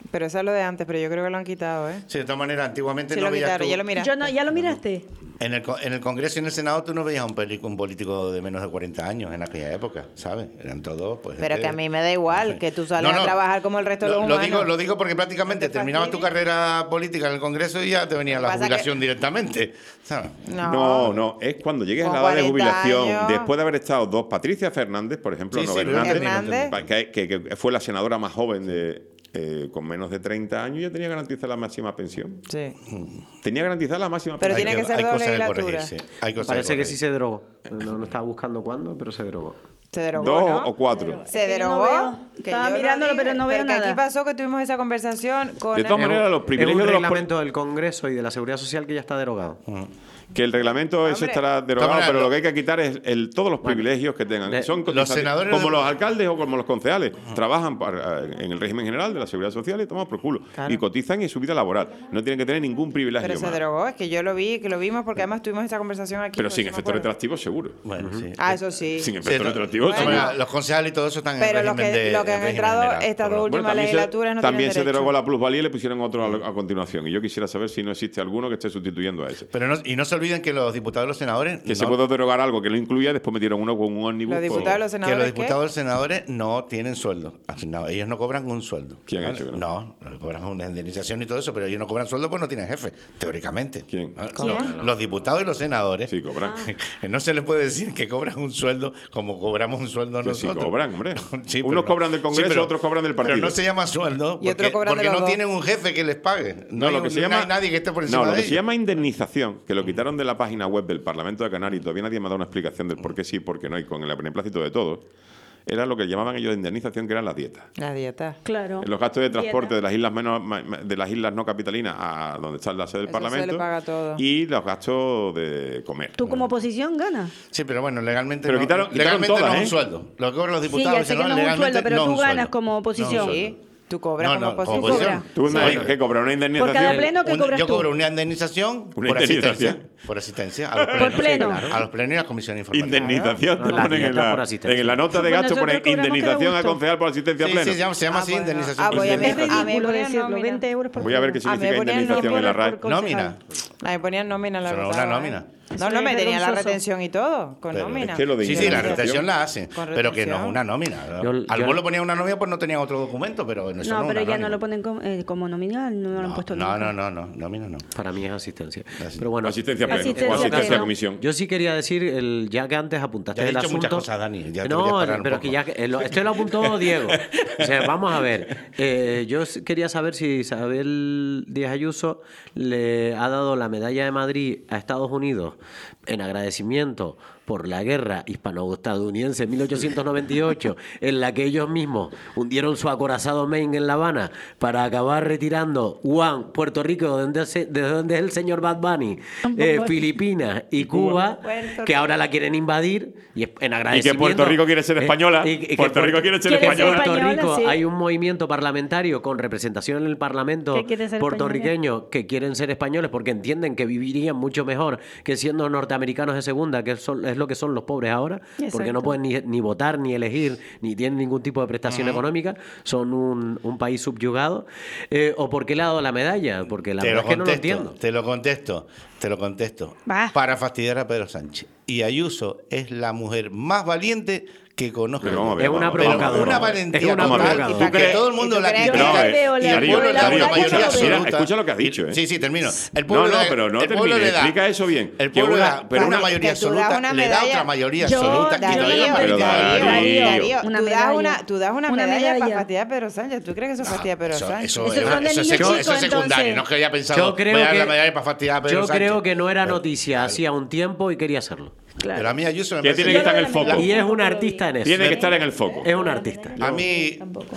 Pero eso es lo de antes, pero yo creo que lo han quitado, ¿eh? Sí, de todas maneras, antiguamente Sí no lo veías quitaron, tú- ya lo miraste. Yo no, ¿ya lo miraste? En el, co- en el Congreso y en el Senado tú no veías un, peli- un político de menos de cuarenta años en aquella época, ¿sabes? Eran todos, pues... Pero gente- que a mí me da igual, que tú sales No, no, a trabajar como el resto de lo, los lo humanos. digo, lo digo porque prácticamente ¿No te terminabas tu fastidia? carrera política en el Congreso y ya te venía la Pasa que- jubilación directamente, ¿sabes? No, No, no, es cuando llegues a Con la edad de cuarenta jubilación, años. después de haber estado dos, Patricia Fernández, por ejemplo, Sí, no sí, lo Hernández, entendí, lo entendí. pa- que, que- que fue la senadora más joven de, eh, con menos de treinta años, ya tenía garantizada la máxima pensión. Sí. Tenía garantizada la máxima Pero pensión. tiene que ser hay dos cosas que legislaturas. corregirse, hay cosas Parece que corregir. sí se drogó. No, no estaba buscando cuándo, pero se drogó. Se derogó, Dos ¿no? o cuatro. Se Es que yo no derogó. veo. que Estaba yo lo mirándolo, dije, pero no veo que nada. aquí pasó que tuvimos esa conversación con... De todas el- maneras, los Es un privilegios de los... reglamento del Congreso y de la Seguridad Social que ya está derogado. Que el reglamento ese Hombre. estará derogado, Cámara, pero lo- lo que hay que quitar es el, todos los privilegios que tengan. de- Son los cotizantes, senadores como de- los alcaldes o como los concejales. Trabajan para- en el régimen general de la Seguridad Social y toman por culo. Claro. Y cotizan en su vida laboral. No tienen que tener ningún privilegio Pero se más. derogó, es que yo lo vi, que lo vimos porque además tuvimos esa conversación aquí. Pero por sin eso me efecto acuerdo. retroactivo, seguro. Bueno, sí. Ah, eso sí. Sin Sí, efecto no- retroactivo, Bueno. seguro. Bueno, los concejales y todo eso están en Pero el los régimen que, de los que el han régimen entrado general, estas por dos lo- últimas también se, legislaturas no también tienen se derecho. derogó la plusvalía y le pusieron otro a, a continuación. Y yo quisiera saber si no existe alguno que esté sustituyendo a ese. Pero no, y no se olviden que los diputados y los senadores... Que se no- puede derogar algo que no incluía, después metieron uno con un ómnibus. Los por- diputados y los que senadores, los ¿qué? diputados y los senadores no tienen sueldo. Asignado. Ellos no cobran un sueldo. ¿Quién ha ¿Vale? dicho que no? No, cobran una indemnización y todo eso, pero ellos no cobran sueldo porque no tienen jefe, teóricamente. ¿Quién? ¿Vale? ¿Quién? No, los diputados y los senadores. Sí, cobran. No se les puede decir que cobran un sueldo como cobramos un sueldo Que sí nosotros. cobran, hombre. Sí, pero Unos no. cobran del Congreso, Sí, pero- otros cobran del partido. Pero no se llama sueldo Y otros porque, cobran de porque los no dos. tienen un jefe que les pague. No, No, hay, lo que se no llama, hay nadie que esté por encima no, lo de que se ellos. llama indemnización, que lo quitaron de la página web del Parlamento de Canarias y todavía nadie me ha dado una explicación del por qué sí y por qué no, y con el beneplácito de todos, era lo que llamaban ellos de indemnización, que eran las dietas. La dieta. Claro. Los gastos de transporte Dieta. de las islas menos, ma- ma- de las islas no capitalinas a donde está la sede del Eso se Parlamento le paga todo. y los gastos de comer. Tú como oposición ganas. Sí, pero bueno, legalmente, Pero no, quitaron- quitaron legalmente todas, no es ¿eh? un sueldo. Lo que cobran los Sí, diputados ya y sé que no senadores es un legalmente sueldo, pero no es tú un ganas sueldo. como No es un oposición. sueldo. Sí, tú cobras No, como no, como oposición. oposición. Cobra. ¿Tú una- Sí. qué cobras? ¿Una indemnización? Por cada pleno, ¿qué Un- cobras yo tú? cobro una indemnización Una por indemnización. asistencia. Por asistencia a los plenos. pleno. A los plenos y a las comisiones informativas. Indemnización, No, te la ponen en dieta la, por asistencia. en la nota de Pues gasto, nosotros ponen cobramos que da indemnización a gusto. concejal por asistencia Sí, plena. sí, se llama, se llama Ah, así, bueno. indemnización Ah, por voy a Es ver. asistencia. A mí me ridículo ponían decirlo, nómina. veinte euros por Voy a ver qué persona. A mí me significa ponían indemnización en la nómina RAE. por Nómina. A mí me ponían nómina la Pero verdad. una nómina. No, Sí, no, me es tenían la vergonzoso. retención y todo, con Pero nómina. es que lo de Sí, sí, la indemnización. retención la hacen, Con pero que no es retención. una nómina. Yo- Algunos yo- lo ponían una nómina pues no tenían otro documento, pero eso No, no, pero una ya no nómina. lo ponen como, eh, como nominal, no, lo han No, puesto no, nunca. no, no, no, nómina no. Para mí es asistencia. Así. Pero bueno, Asistencia plena. Asistencia O asistencia plena. a comisión. yo sí quería decir, el, ya que antes apuntaste Ya he el dicho asunto... muchas cosas, Dani, ya te no, deberías parar un pero poco. que ya... que- eh, lo- esto lo apuntó Diego. O sea, vamos a ver. Eh, yo s- quería saber si Isabel Díaz Ayuso le ha dado la medalla de Madrid a Estados Unidos en agradecimiento por la guerra hispano-estadounidense en mil ochocientos noventa y ocho, en la que ellos mismos hundieron su acorazado Maine en La Habana para acabar retirando Guam, Puerto Rico, de donde, se- de donde es el señor Bad Bunny, eh, Filipinas y Cuba, Puerto que ahora la quieren invadir, y es- en Y agradecimiento... que Puerto Rico quiere ser eh, española. y- y que Puerto Rico Puerto- quiere ser Quiere ser española. Puerto española, Rico sí. hay un movimiento parlamentario con representación en el Parlamento Que quiere ser puertorriqueño que quieren ser españoles porque entienden que vivirían mucho mejor que siendo norteamericanos de segunda, que son- es lo que son los pobres ahora, porque Exacto. no pueden ni, ni votar, ni elegir, ni tienen ningún tipo de prestación económica, son un, un país subyugado. Eh, ¿O por qué le ha dado la medalla? Porque la Te verdad lo es que no lo contesto, entiendo. te lo contesto, te lo contesto. Va. Para fastidiar a Pedro Sánchez. Y Ayuso es la mujer más valiente que conozco. Pero vamos a ver, Es una vamos a ver. Pero provocadora. una valentía Es una total, provocadora. y que todo el mundo ¿Y tú la crees critica. que- Veo y la- el Darío, pueblo le da Darío, una mayoría escucha, mira, absoluta. escucha lo que ha dicho, ¿eh? Sí, sí, termino. El No, pueblo no, le- pero no el pueblo termine. le da- Explica eso bien. El Que pueblo una- le da pero una una- mayoría que tú das absoluta, una le da medalla- otra mayoría Yo, absoluta y Darío, todavía la pero fastidia. Darío, Darío, una tú das medalla. una, tú das una, Una medalla, para medalla. fastidiar a Pedro Sánchez. ¿Tú crees que eso fastidia a Pedro Eso, Sánchez? eso, Esos es- son de eso es niños secu- chicos, eso es secundario, entonces. no es que haya pensado, Yo creo voy a dar que- la medalla para fastidiar a Pedro Yo Sánchez. creo que no era Pero- noticia hacía un tiempo y quería hacerlo. Claro. Pero a mí Ayuso me Que parece tiene que estar en el foco. Y es un artista en eso. Tiene que estar en el foco. Es un artista. A mí, Tampoco.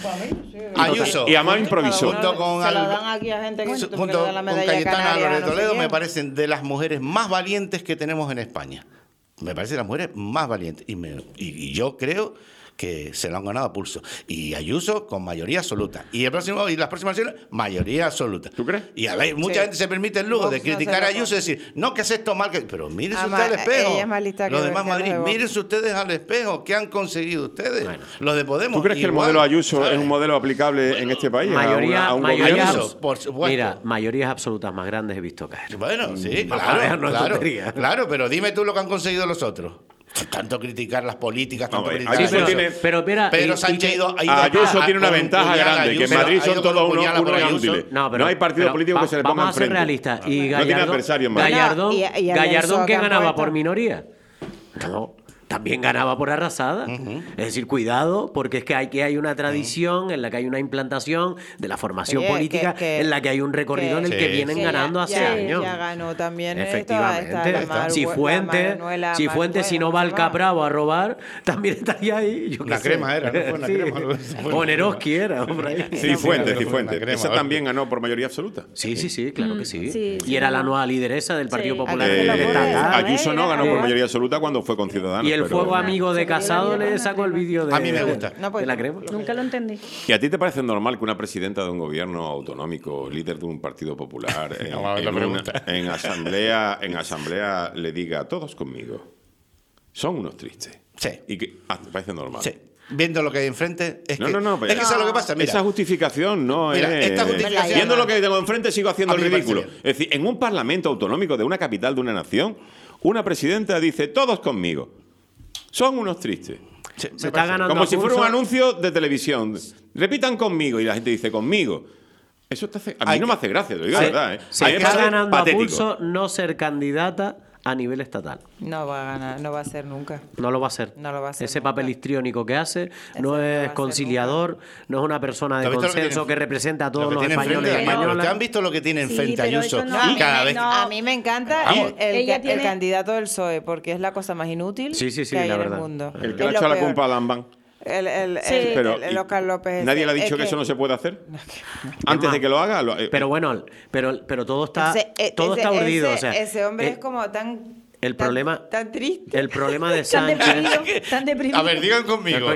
Ayuso, Y además improvisó. junto con, Se lo Al- dan aquí a gente que junto porque le dan la con medalla Cayetana canaria, Álvarez de no sé Toledo, quién. me parecen de las mujeres más valientes que tenemos en España. Me parecen las mujeres más valientes. Y, me- y- y yo creo que se lo han ganado a pulso. Y Ayuso con mayoría absoluta. Y el próximo y las próximas elecciones, mayoría absoluta. ¿Tú crees? Y a ver, mucha Sí. gente se permite el lujo Vox de no criticar se a lo Ayuso y decir, no, que es esto mal. Que... Pero mírense Además, ustedes al espejo. ella es más lista que los los demás de Madrid, Vox. mírense ustedes al espejo. ¿Qué han conseguido ustedes? Bueno. Los de Podemos. ¿Tú crees que el igual, modelo Ayuso ¿sabes? es un modelo aplicable en este país? Mayoría, a, una, a un mayoría- gobierno. Ayuso, por supuesto. Mira, mayorías absolutas más grandes he visto caer. Bueno, sí, Vamos claro, a dejarnos de claro, tonterías. claro, pero dime tú lo que han conseguido los otros. Tanto criticar las políticas, tanto Hombre, criticar Ayuso Sí, a pero, tiene- pero mira, Pedro y- y Sánchez ha que- ido, ha ido Ayuso a- tiene una con ventaja puñal a grande, que en Ayuso, Madrid ha son ido todos con unos, puñal a por unos Ayuso. inútiles. No, No, pero- hay partido pero político que va- se le vamos ponga a ser enfrente. realistas. Y No tiene Gallardón, adversario en Madrid. Gallardón, No, y- y el del Gallardón PSOE que que han ganaba puesto. por minoría. No, también ganaba por arrasada. Es decir, cuidado, porque es que hay, que hay una tradición en la que hay una implantación de la formación Oye, política que- que- en la que hay un recorrido en el que Sí. vienen Que ganando ya- hace ya- años. Ya ganó también. eh, toda Efectivamente. esta, la Mar- si la Fuente, Manuela si Fuente si no va al ¿cómo se llama? Capravo a robar, también estaría ahí. Yo qué Una sé. crema era, ¿no? Fue una crema, algo así. O Neroski era, hombre. ahí. Sí, Fuente, pero sí, fue Fuente. una crema, Esa ¿vale? también ganó por mayoría absoluta. Sí, sí, sí, claro que sí. Sí, y sí, era la claro. nueva lideresa del Partido Sí. Popular. Aquí se lo Eh, pone, destacada. ¿sabes? Ayuso no ganó por Eh. mayoría absoluta cuando fue con Ciudadanos. Y el pero- fuego amigo de Se quería Casado llevar le una sacó el crema. vídeo de, A mí me gusta. No, pues, de la crema. Nunca lo entendí. ¿Y a ti te parece normal que una presidenta de un gobierno autonómico, líder de un partido popular, en, No, la en una- pregunta. en asamblea, en asamblea le diga todos conmigo? Son unos tristes. Sí. Y que, ah, te parece normal. Sí. Viendo lo que hay enfrente, es No, que, no, no, pero- es que eso es lo que pasa. Mira, Esa justificación no Mira, es. esta justificación- Viendo lo que tengo enfrente, sigo haciendo A el mí me ridículo. parece Es decir, en un parlamento autonómico de una capital de una nación, una presidenta dice: todos conmigo. Son unos tristes. sí, Se me está parece. ganando Como a si fuera un pulso. anuncio de televisión. Repitan conmigo y la gente dice conmigo. Eso te hace, a mí Hay no que- me hace gracia, lo digo Se, la verdad. ¿eh? se A mí me está parece ganando patético. a pulso no ser candidata a nivel estatal. No va a ganar, no va a ser nunca. No lo va a hacer. No lo va a hacer Ese nunca. papel histriónico que hace Ese no no lo va a es hacer conciliador, no es una persona de ¿Tú has visto lo que consenso tiene- que representa a lo todos que los tiene españoles y enfrente? Pero- españolas. ¿Te han visto lo que tiene Sí, enfrente pero Ayuso? eso no- No, a, y mí cada me, vez no. a mí me encanta Vamos. el, el Ella ca- el tiene- candidato del P S O E, porque es la cosa más inútil Sí, sí, sí, que hay la en verdad. el mundo. El que Es le ha lo echado la peor. culpa a Lambán. El, el, Sí. el, Pero, el- el y- Óscar López. Nadie le ha ese. dicho Es que eso no se puede hacer. Antes más, de que lo haga. lo- eh, Pero bueno, pero, pero todo está, Ese- e- todo ese- está urdido. Ese, o sea, ese hombre el, es como tan. el tan- problema- Tan triste. el problema de Tan Sánchez. deprimido, tan deprimido. A ver, digan conmigo.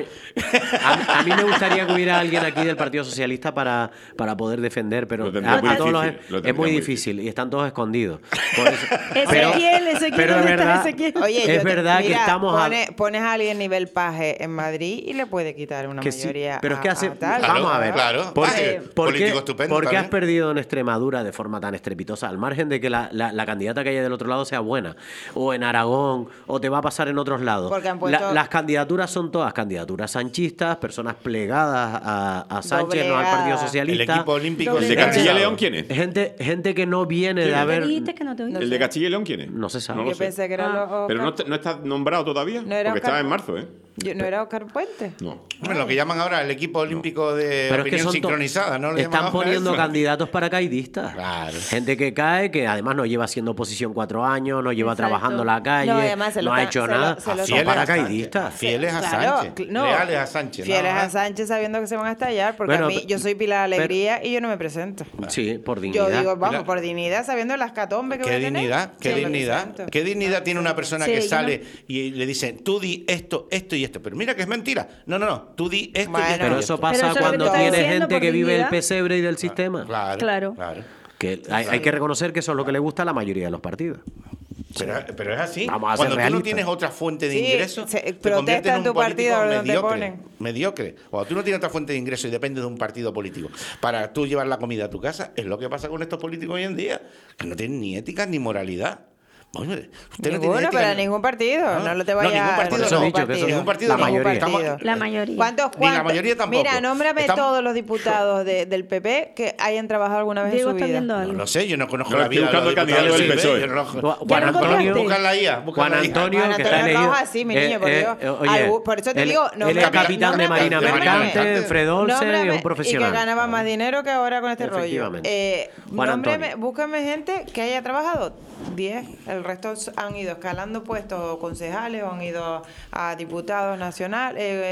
A, a mí me gustaría que hubiera alguien aquí del Partido Socialista para, para poder defender, pero Lo tendría a- muy a todos los- difícil, lo es tendría muy muy difícil y están todos escondidos. Por eso- Ezequiel, Ezequiel, pero es ¿dónde está verdad, Ezequiel? Oye, es yo te- verdad que mira, estamos a- pone- pones a alguien nivel paje en Madrid y le puede quitar una que sí, mayoría. pero es que a- hace a tal. Claro, vamos a ver claro. ¿por Ah, qué, eh, por político qué- estupendo por qué has también. perdido en Extremadura de forma tan estrepitosa al margen de que la, la- la candidata que haya del otro lado sea buena o en Aragón o te va a pasar en otros lados? Porque han La- puesto- las candidaturas son todas candidaturas sanchistas, personas plegadas a, a Sánchez, no al Doblegadas. Partido El Socialista. equipo olímpico. Doble ¿El de Pero- Castilla y León quién es? Gente, gente que no viene de ¿Quién es? haber. ¿Qué dijiste que no te oí? ¿El de Castilla y León quién es? No se sabe. No lo Yo sé. pensé que era Ah. los Pero no, Óscar- te- no está nombrado todavía. No era porque Oscar- estaba en marzo, ¿eh? Yo- ¿No era Oscar Puente? No. Bueno, lo que llaman ahora el equipo olímpico de Pero es que opinión son to- sincronizada, ¿no? Le llaman están ahora poniendo eso. candidatos paracaidistas. Claro. Gente que cae, que además no lleva haciendo oposición cuatro años, no lleva Exacto. trabajando la calle, No, no, además se lo ha está- hecho se lo- nada. se lo- Son Fieles a paracaidistas. Sánchez, Fieles a Claro, Sánchez. cl- no. Leales a Sánchez. Fieles nada a más. Sánchez sabiendo que se van a estallar, porque Bueno, a mí, pe- yo soy Pilar pero- Alegría y yo no me presento. Sí, por dignidad. Yo digo, vamos, Mira. por dignidad, sabiendo las catombes que Qué voy a tener. dignidad, qué yo me dignidad. presento. ¿Qué dignidad tiene una persona Sí, que yo sale y le dicen, tú di esto, esto y esto? Pero mira que es mentira. No, no, no. Tú di esto y Bueno. esto. Pero y eso esto. pasa Pero eso es lo que cuando te está tiene diciendo, gente por que vive el dignidad. pesebre y del sistema. Claro. Claro. claro. Que hay, hay que reconocer que eso es lo que le gusta a la mayoría de los partidos. Pero, pero es así. Vamos a ser Cuando tú no realistas. tienes otra fuente de Sí, ingreso, se- te protesta conviertes en en un tu político partido donde te mediocre. ponen. Mediocre. Cuando tú no tienes otra fuente de ingreso y dependes de un partido político para tú llevar la comida a tu casa, es lo que pasa con estos políticos hoy en día, que no tienen ni ética ni moralidad. Oye, usted no tiene Ninguno, ética pero ni- ningún partido. No, lo te No, vayas ningún partido Por eso he no. dicho que eso- Ningún partido la no. mayoría. Estamos- La mayoría. ¿Cuántos, Ni la cuántos? mayoría tampoco. Mira, nómbrame Estamos- todos los diputados de- del P P que hayan trabajado alguna vez Diego en su está vida. viendo No algo. lo sé, yo no conozco No, la estoy vida de los buscando el candidato diputados del P S O E. Yo no lo- Juan Ya lo Antonio, encontraste. Buscan la I A. buscan Juan la I A. Antonio, Juan que Antonio está elegido. Rojas, sí, mi niño, por Dios. oye, Algo- por eso te él- digo, él es nómbrame- capitán de nómbrame- Marina de Marina Mercante, Mercante. Fred Olsen, Nómbrame- es un Y que profesional. ganaba más dinero que ahora con este rollo. Efectivamente. Eh, Juan nómbrame- Antonio. búscame gente que haya trabajado diez. El resto han ido escalando puestos concejales o han ido a diputados nacionales. eh,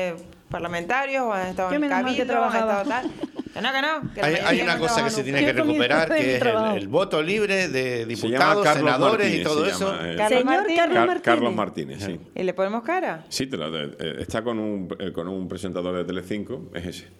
parlamentarios o han estado Yo en el menos mal que cabildo, o han trabajaba. estado tal. Que no, que no. Que la Hay, mayoría hay no una cosa que trabajan se nunca. tiene que Yo con mi recuperar, jefe que es trabajo. el, el voto libre de Se llama diputados, Carlos senadores Martínez, y todo se eso. llama, eh. Carlos Señor Martínez. Carlos Car- Martínez. Carlos Martínez, sí. ¿Y le ponemos cara? Sí, te lo- eh, está con un, eh, con un presentador de Telecinco, es ese.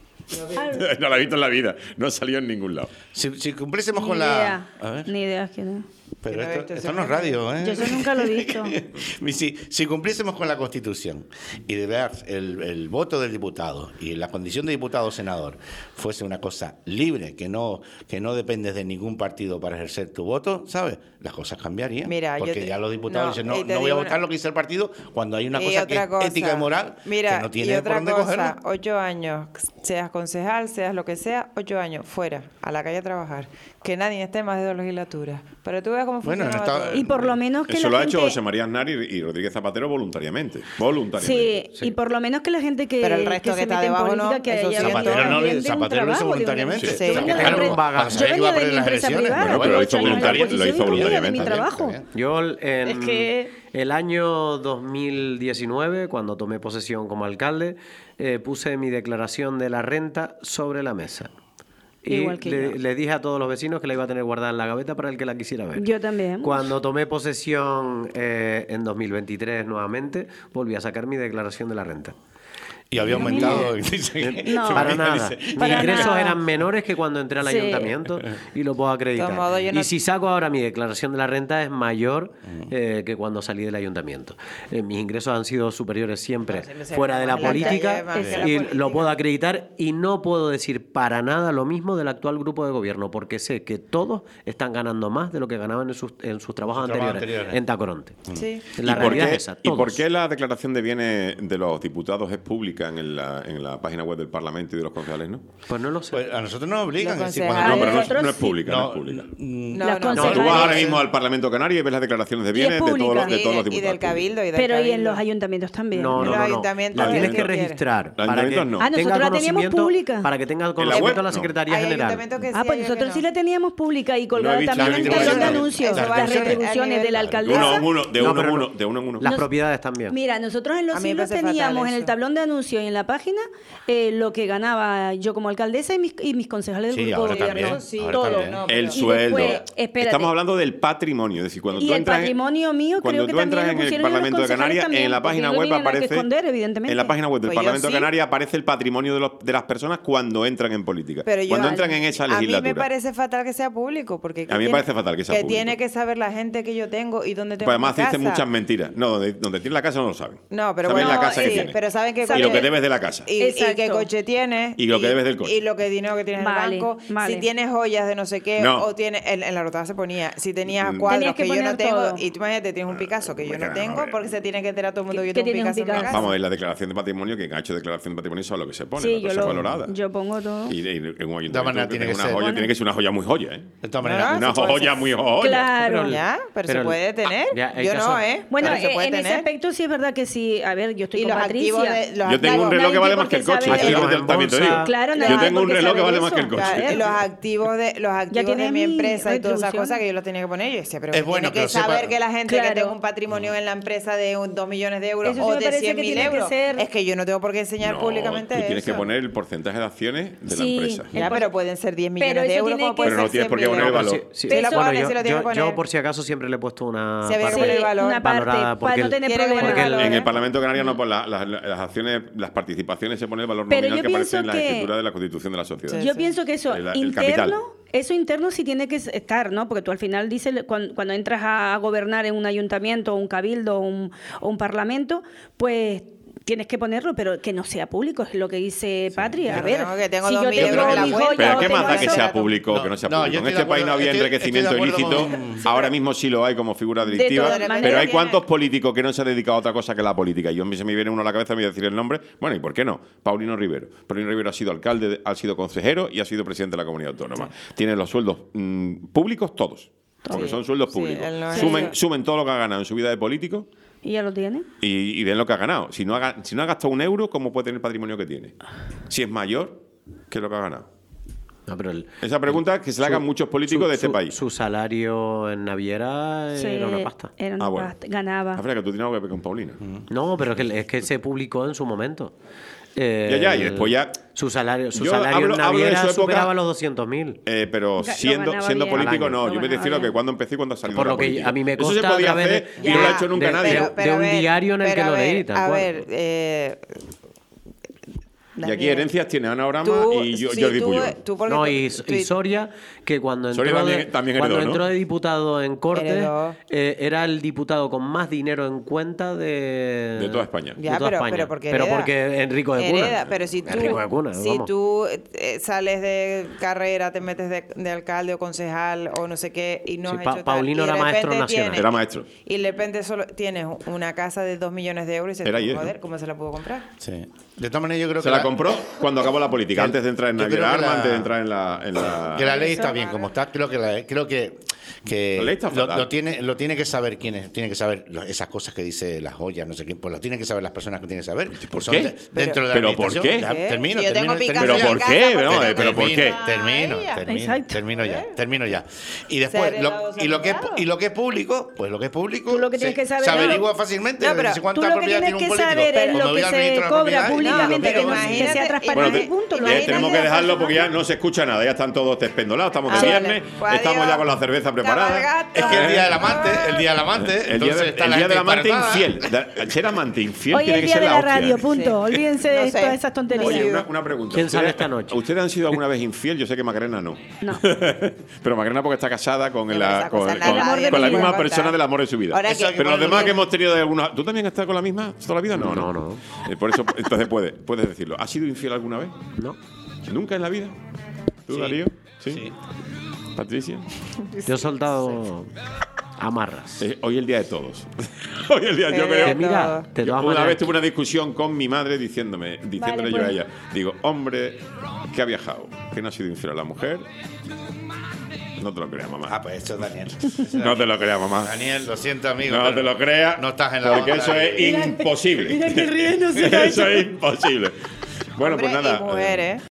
No lo he visto en la vida, no salió en ningún lado. Si, si cumpliésemos Ni con idea. la... A ver, Ni idea quién es. pero Que no he esto, visto esto ese no es programa. radio, ¿eh? Yo eso nunca lo he visto. Y si, si cumpliésemos con la Constitución y de ver el, el voto del diputado y la condición de diputado o senador fuese una cosa libre, que no, que no dependes de ningún partido para ejercer tu voto, ¿sabes? Las cosas cambiarían. Mira, yo porque te- ya los diputados no, dicen, y no, te no voy a digo votar una- lo que dice el partido cuando hay una Y cosa que otra es cosa, ética y moral mira, que no y tiene por otra dónde cosa, cogerlo. ocho años, seas concejal, seas lo que sea, ocho años, fuera, a la calle a trabajar. Que nadie esté más de dos legislaturas. Pero tú ves cómo Bueno, funciona en esta- Y por lo menos que Eso la lo ha gente... hecho José María Aznar y, y Rodríguez Zapatero voluntariamente. Voluntariamente. Sí, y por lo menos que la gente que, Pero el resto que se está mete en debajo no, política, que eso haya sí. vivido Zapatero no le- bien de un Zapatero lo hizo trabajo, de una- voluntariamente. Yo Sí. vengo de Zapatero la un empre- bagazo, yo sabía que vengo iba a de perder la las empresa elecciones, privada. pero bueno, lo hizo ocho años en la voluntari- lo hizo oposición y es voluntariamente. mi trabajo. Yo en Es que- el año dos mil diecinueve, cuando tomé posesión como alcalde, eh, puse mi declaración de la renta sobre la mesa. Y Igual que le, yo. le dije a todos los vecinos que la iba a tener guardada en la gaveta para el que la quisiera ver. Yo también. Cuando tomé posesión eh, en dos mil veintitrés nuevamente, volví a sacar mi declaración de la renta. Y había aumentado. dice que- No. Para dice- nada. dice- Mis Para ingresos nada. eran menores que cuando entré al Sí. ayuntamiento y lo puedo acreditar. De todos modos, yo no- Y si saco ahora mi declaración de la renta es mayor eh, que cuando salí del ayuntamiento. Eh, mis ingresos han sido superiores siempre No, siempre se fuera de la en la calle, política más que la y política. lo puedo acreditar y no puedo decir para nada lo mismo del actual grupo de gobierno porque sé que todos están ganando más de lo que ganaban en sus, en sus trabajos Sus trabajos anteriores, anteriores. en Tacoronte. Sí. La ¿Y por, realidad qué, es esa. ¿Y por todos. qué la declaración de bienes de los diputados es pública en la, en la página web del Parlamento y de los concejales, no? Pues no lo sé. Pues a nosotros nos obligan. Los es decir, concejales- cuando- No, pero no, es- nosotros no es sí. pública, no, No, es pública. mm, No, Las no, No, tú concejales- vas ahora mismo al Parlamento Canario y ves las declaraciones de bienes de todos, los, pública. de todos los Y, de- y diputados. del cabildo y del Pero y en cabildo. los ayuntamientos también. No, no, Los no, no. ayuntamientos La no tienes lo que quieren. registrar Los para que ayuntamientos no. Ah, nosotros tenga la teníamos conocimiento, pública. para que tenga web conocimiento la no. Secretaría Hay General. ayuntamientos que sí, Ah, pues hay otros nosotros que sí no. la teníamos pública y colgada he visto también la en el televisión. tablón de Eso anuncios. va a Las ser a retribuciones nivel- de la De alcaldesa. uno en uno, de No, uno en pero uno, de uno en uno. Las Nos- propiedades también. Mira, nosotros en los A mí me siglos parece fatal teníamos en el eso. tablón de anuncios y en la página eh, lo que ganaba yo como alcaldesa y mis, y mis concejales del Sí, grupo ahora de gobierno. también, Sí, ahora todo. también. No, El pero- Y sueldo. después, espérate. Estamos hablando del patrimonio. Es decir, cuando Y tú el entras en- patrimonio mío cuando creo que tú también entras lo en el pusieron los Parlamento de concejales Canarias, también, en la porque página no web tienen nada que aparece. esconder, evidentemente. En la página web del Pues yo Parlamento de sí. Canarias aparece el patrimonio de, los, de las personas cuando entran en política. Pero yo- cuando entran en esa A mí me legislatura. parece fatal que sea público. Porque A mí me tiene- parece fatal que sea público. tiene que saber la gente que yo tengo y dónde tengo Pues además mi dicen casa. muchas mentiras. No, donde, donde tiene la casa no lo saben. No, pero saben bueno, la casa que sí, tiene. pero saben qué Y coche- lo que debes de la casa. Y, y Exacto. qué coche tienes. Y lo que debes del coche. Y lo que dinero que tienes Vale, en el banco. vale. Si tienes joyas de no sé qué. No. O tienes. En, en la rotada se ponía. Si tenías Mm. cuadros Tenías que que, yo no poner tengo. todo. Y tú imagínate, tienes un Picasso que yo Venga, no no, tengo. a ver. Porque se tiene que enterar todo el mundo que yo ¿Qué tengo un tienes un Picasso en mi Picasso? casa. Vamos, en la declaración de patrimonio, quien ha hecho declaración de patrimonio sabe lo que se pone, Sí, la yo, cosa lo, valorada. yo pongo todo. Y, y en un ayuntamiento manera que tiene tenga que una ser. joya, Bueno. tiene que ser una joya muy joya, ¿eh? De todas maneras, Ah, Una se puede joya ser. muy joya. Claro. Pero- Ya, pero, pero- se puede tener. Ya, hay Yo no, casos- ¿eh? Bueno, Pero se eh, puede en ese tener. aspecto sí es verdad que sí. A ver, yo estoy Y con los activos Patricia. de- los Yo tengo un reloj que vale más que el coche. Nadie Aquí porque también también te digo. Claro, Yo nadie tengo un porque reloj que sabe vale de más que el eso. coche. Claro, los activos de los activos de tienes mi mi empresa y todas esas retribución. cosas que yo los tenía que poner yo decía, pero Es que bueno tiene que que lo sepa- saber que la gente que Claro. tenga un patrimonio en la empresa de un, dos millones de euros Eso sí o me de parece cien que mil tiene que euros ser- es que yo no tengo por qué enseñar No, públicamente tú tienes eso. que poner el porcentaje de acciones de Sí. la empresa. Ya, pero pueden ser diez millones Pero de eso euros tiene como que pueden Pero no ser tienes por qué cien mil poner el euros. valor. Sí, Sí, lo bueno, pones, yo, sí lo tienes yo- que poner. yo por si acaso siempre le he puesto una Sí, había que parte- poner el valor. una parte valorada, porque para no el- tener Tiene que poner problemas. el valor, En ¿eh? el Parlamento Canario no, pues la- la- las acciones, las participaciones se pone el valor Pero nominal yo que aparece pienso en la que- escritura de la Constitución de la sociedad. Yo sí. pienso que eso El- el interno, capital. eso interno sí tiene que estar, ¿no? Porque tú al final dices, cuando, cuando entras a gobernar en un ayuntamiento, o un cabildo, o un, o un parlamento, pues tienes que ponerlo, pero que no sea público, es lo que dice Patria. A Yo ver, tengo que tengo si dos yo mil tengo euros en la mi cuenta. joya Pero o ¿qué más tengo da que eso? sea público No, que no sea no, público? yo En estoy este de país no acuerdo, había estoy- enriquecimiento estoy de acuerdo ilícito. con- Ahora mismo sí lo hay como figura De delictiva. todas maneras Pero hay tiene- cuántos políticos que no se han dedicado a otra cosa que la política. Y yo se me viene uno a la cabeza, me voy a decir el nombre. Bueno, ¿y por qué no? Paulino Rivero. Paulino Rivero ha sido alcalde, ha sido consejero y ha sido presidente de la comunidad autónoma. Tiene los sueldos mm, públicos todos. Porque Sí. son sueldos Sí, públicos. él no es- sumen, sumen todo lo que ha ganado en su vida de político Y ya lo tiene. y, y den lo que ha ganado. Si no ha, ga- si no ha gastado un euro, ¿cómo puede tener el patrimonio que tiene? Si es mayor que lo que ha ganado. No, pero el- Esa pregunta que se la hagan su- muchos políticos su- de este su- país. Su salario en Naviera Sí, era una pasta. Era una Ah, bueno. pasta. Ganaba. Ah, que tú tienes algo que ver con Paulina. No, pero es que, es que se publicó en su momento. Eh, Ya, ya, y después ya- Su salario, su Yo salario hablo- en hablo de Naviera su época- superaba los doscientos mil. Eh, pero Ga- lo siendo, ganaba siendo bien. político, Al año. no. Lo Yo me ganaba refiero bien. que cuando empecé y cuando salí Por de la lo que política. a mí me Eso se consta podía a través hacer de- y no lo ha Ya, hecho nunca de- nadie. de- de un diario en el pero que a lo ver, leí, tal A cual. ver, eh, Y aquí Daniel, herencias tiene Ana Orama tú- y yo, sí, Jordi tú- Puyol. tú porque No, tú- y, tú- y Soria, que cuando entró, Soria también- de, también cuando heredó, ¿no? entró de diputado en Cortes, Heredó. eh, era el diputado con más dinero en cuenta de, De toda España. de Ya, toda pero, España. pero porque Pero hereda. porque Enrico de Cuna. Hereda, pero si tú, Enrico de Cuna, si vamos. tú eh, sales de carrera, te metes de, de alcalde o concejal o no sé qué y no Sí, has Pa- hecho tal, Paulino y de era maestro repente nacional. tienes- Era maestro. Y de repente solo tienes una casa de dos millones de euros y se Era ayer, joder, ¿no? ¿cómo se la pudo comprar? Sí. De todas maneras, yo creo Se que la compró cuando acabó la política, que- antes de entrar en yo creo Navidad que Arma, la- antes de entrar en la... En la... Que la ley está Eso, bien vale. como está. Creo que la, creo que, que La ley está lo, fatal. lo tiene lo tiene que saber quienes tiene que saber lo- esas cosas que dice las joyas, no sé qué, pues lo tienen que saber las personas que tienen que saber. ¿Por Son qué? de- dentro de la ¿Pero por administración. qué? Ya, ¿Qué? termino, Si yo tengo termino, Picasso termino ¿Pero ya. por en casa, qué? ¿por No, qué eh, pero ¿por termino, qué? Termino, Ay, termino, Exacto. termino ya, ¿Eh? termino ya. Y Se después, ha lo, heredado, se ha y, lo que, es- heredado. y lo que es público, pues lo que es público Tú lo que tienes se, que saber- se averigua no, fácilmente. no, pero de Tú cuánta lo que propiedad tienes tiene un que político. saber es O lo me voy que al se registro de la cobra propiedad y- públicamente, No, que, pero no- que sea imagínate- transparente, Bueno, punto. eh, No hay tenemos nada que de dejarlo otra porque ya forma. no se escucha nada, ya están todos despendolados, estamos de Ah, viernes, vale. Pues estamos adiós. ya con la cerveza preparada. Cabalgato. Es que el día del amante, el día del amante, El día, entonces de- está el la día gente del amante disparetada. infiel. Da- Ser amante infiel Hoy tiene es el que día ser de la la hostia. radio, punto. Sí. Olvídense No de sé. todas esas tonterías. Oye, una, una pregunta. ¿Quién sale ¿Ustedes- esta noche? ¿Ustedes han sido alguna vez infiel? Yo sé que Macarena no. No. Pero Macarena porque está casada con, No, la, esa con, cosa con- nadie El amor de con la mi vida. misma puede persona contar. del amor de su vida. Ahora Eso que- Pero los demás Bueno, que hemos tenido de alguna... ¿Tú también has estado con la misma toda la vida? No, no. No, no. Eh, por eso, entonces puedes, puedes decirlo. ¿Has sido infiel alguna vez? ¿No? ¿Nunca en la vida? ¿Tú, Sí. Darío? ¿Sí? Sí. ¿Patricia? Yo he soltado amarras. Eh, hoy es el día de todos. Hoy es el día, yo Pero creo... Que mira, todo. de Yo todas una maneras, vez tuve una discusión con mi madre diciéndome, diciéndole Vale, yo a pues. ella, digo, hombre que ha viajado, que no ha sido infiel a la mujer, no te lo creas, mamá. Ah, pues eso es Daniel. No te lo creas, mamá. Daniel, lo siento, amigo. No pero te lo creas. No estás en la Porque eso es imposible. mira que ríe, no se Eso es imposible. Bueno, Hombre pues nada. y mujer, ¿eh?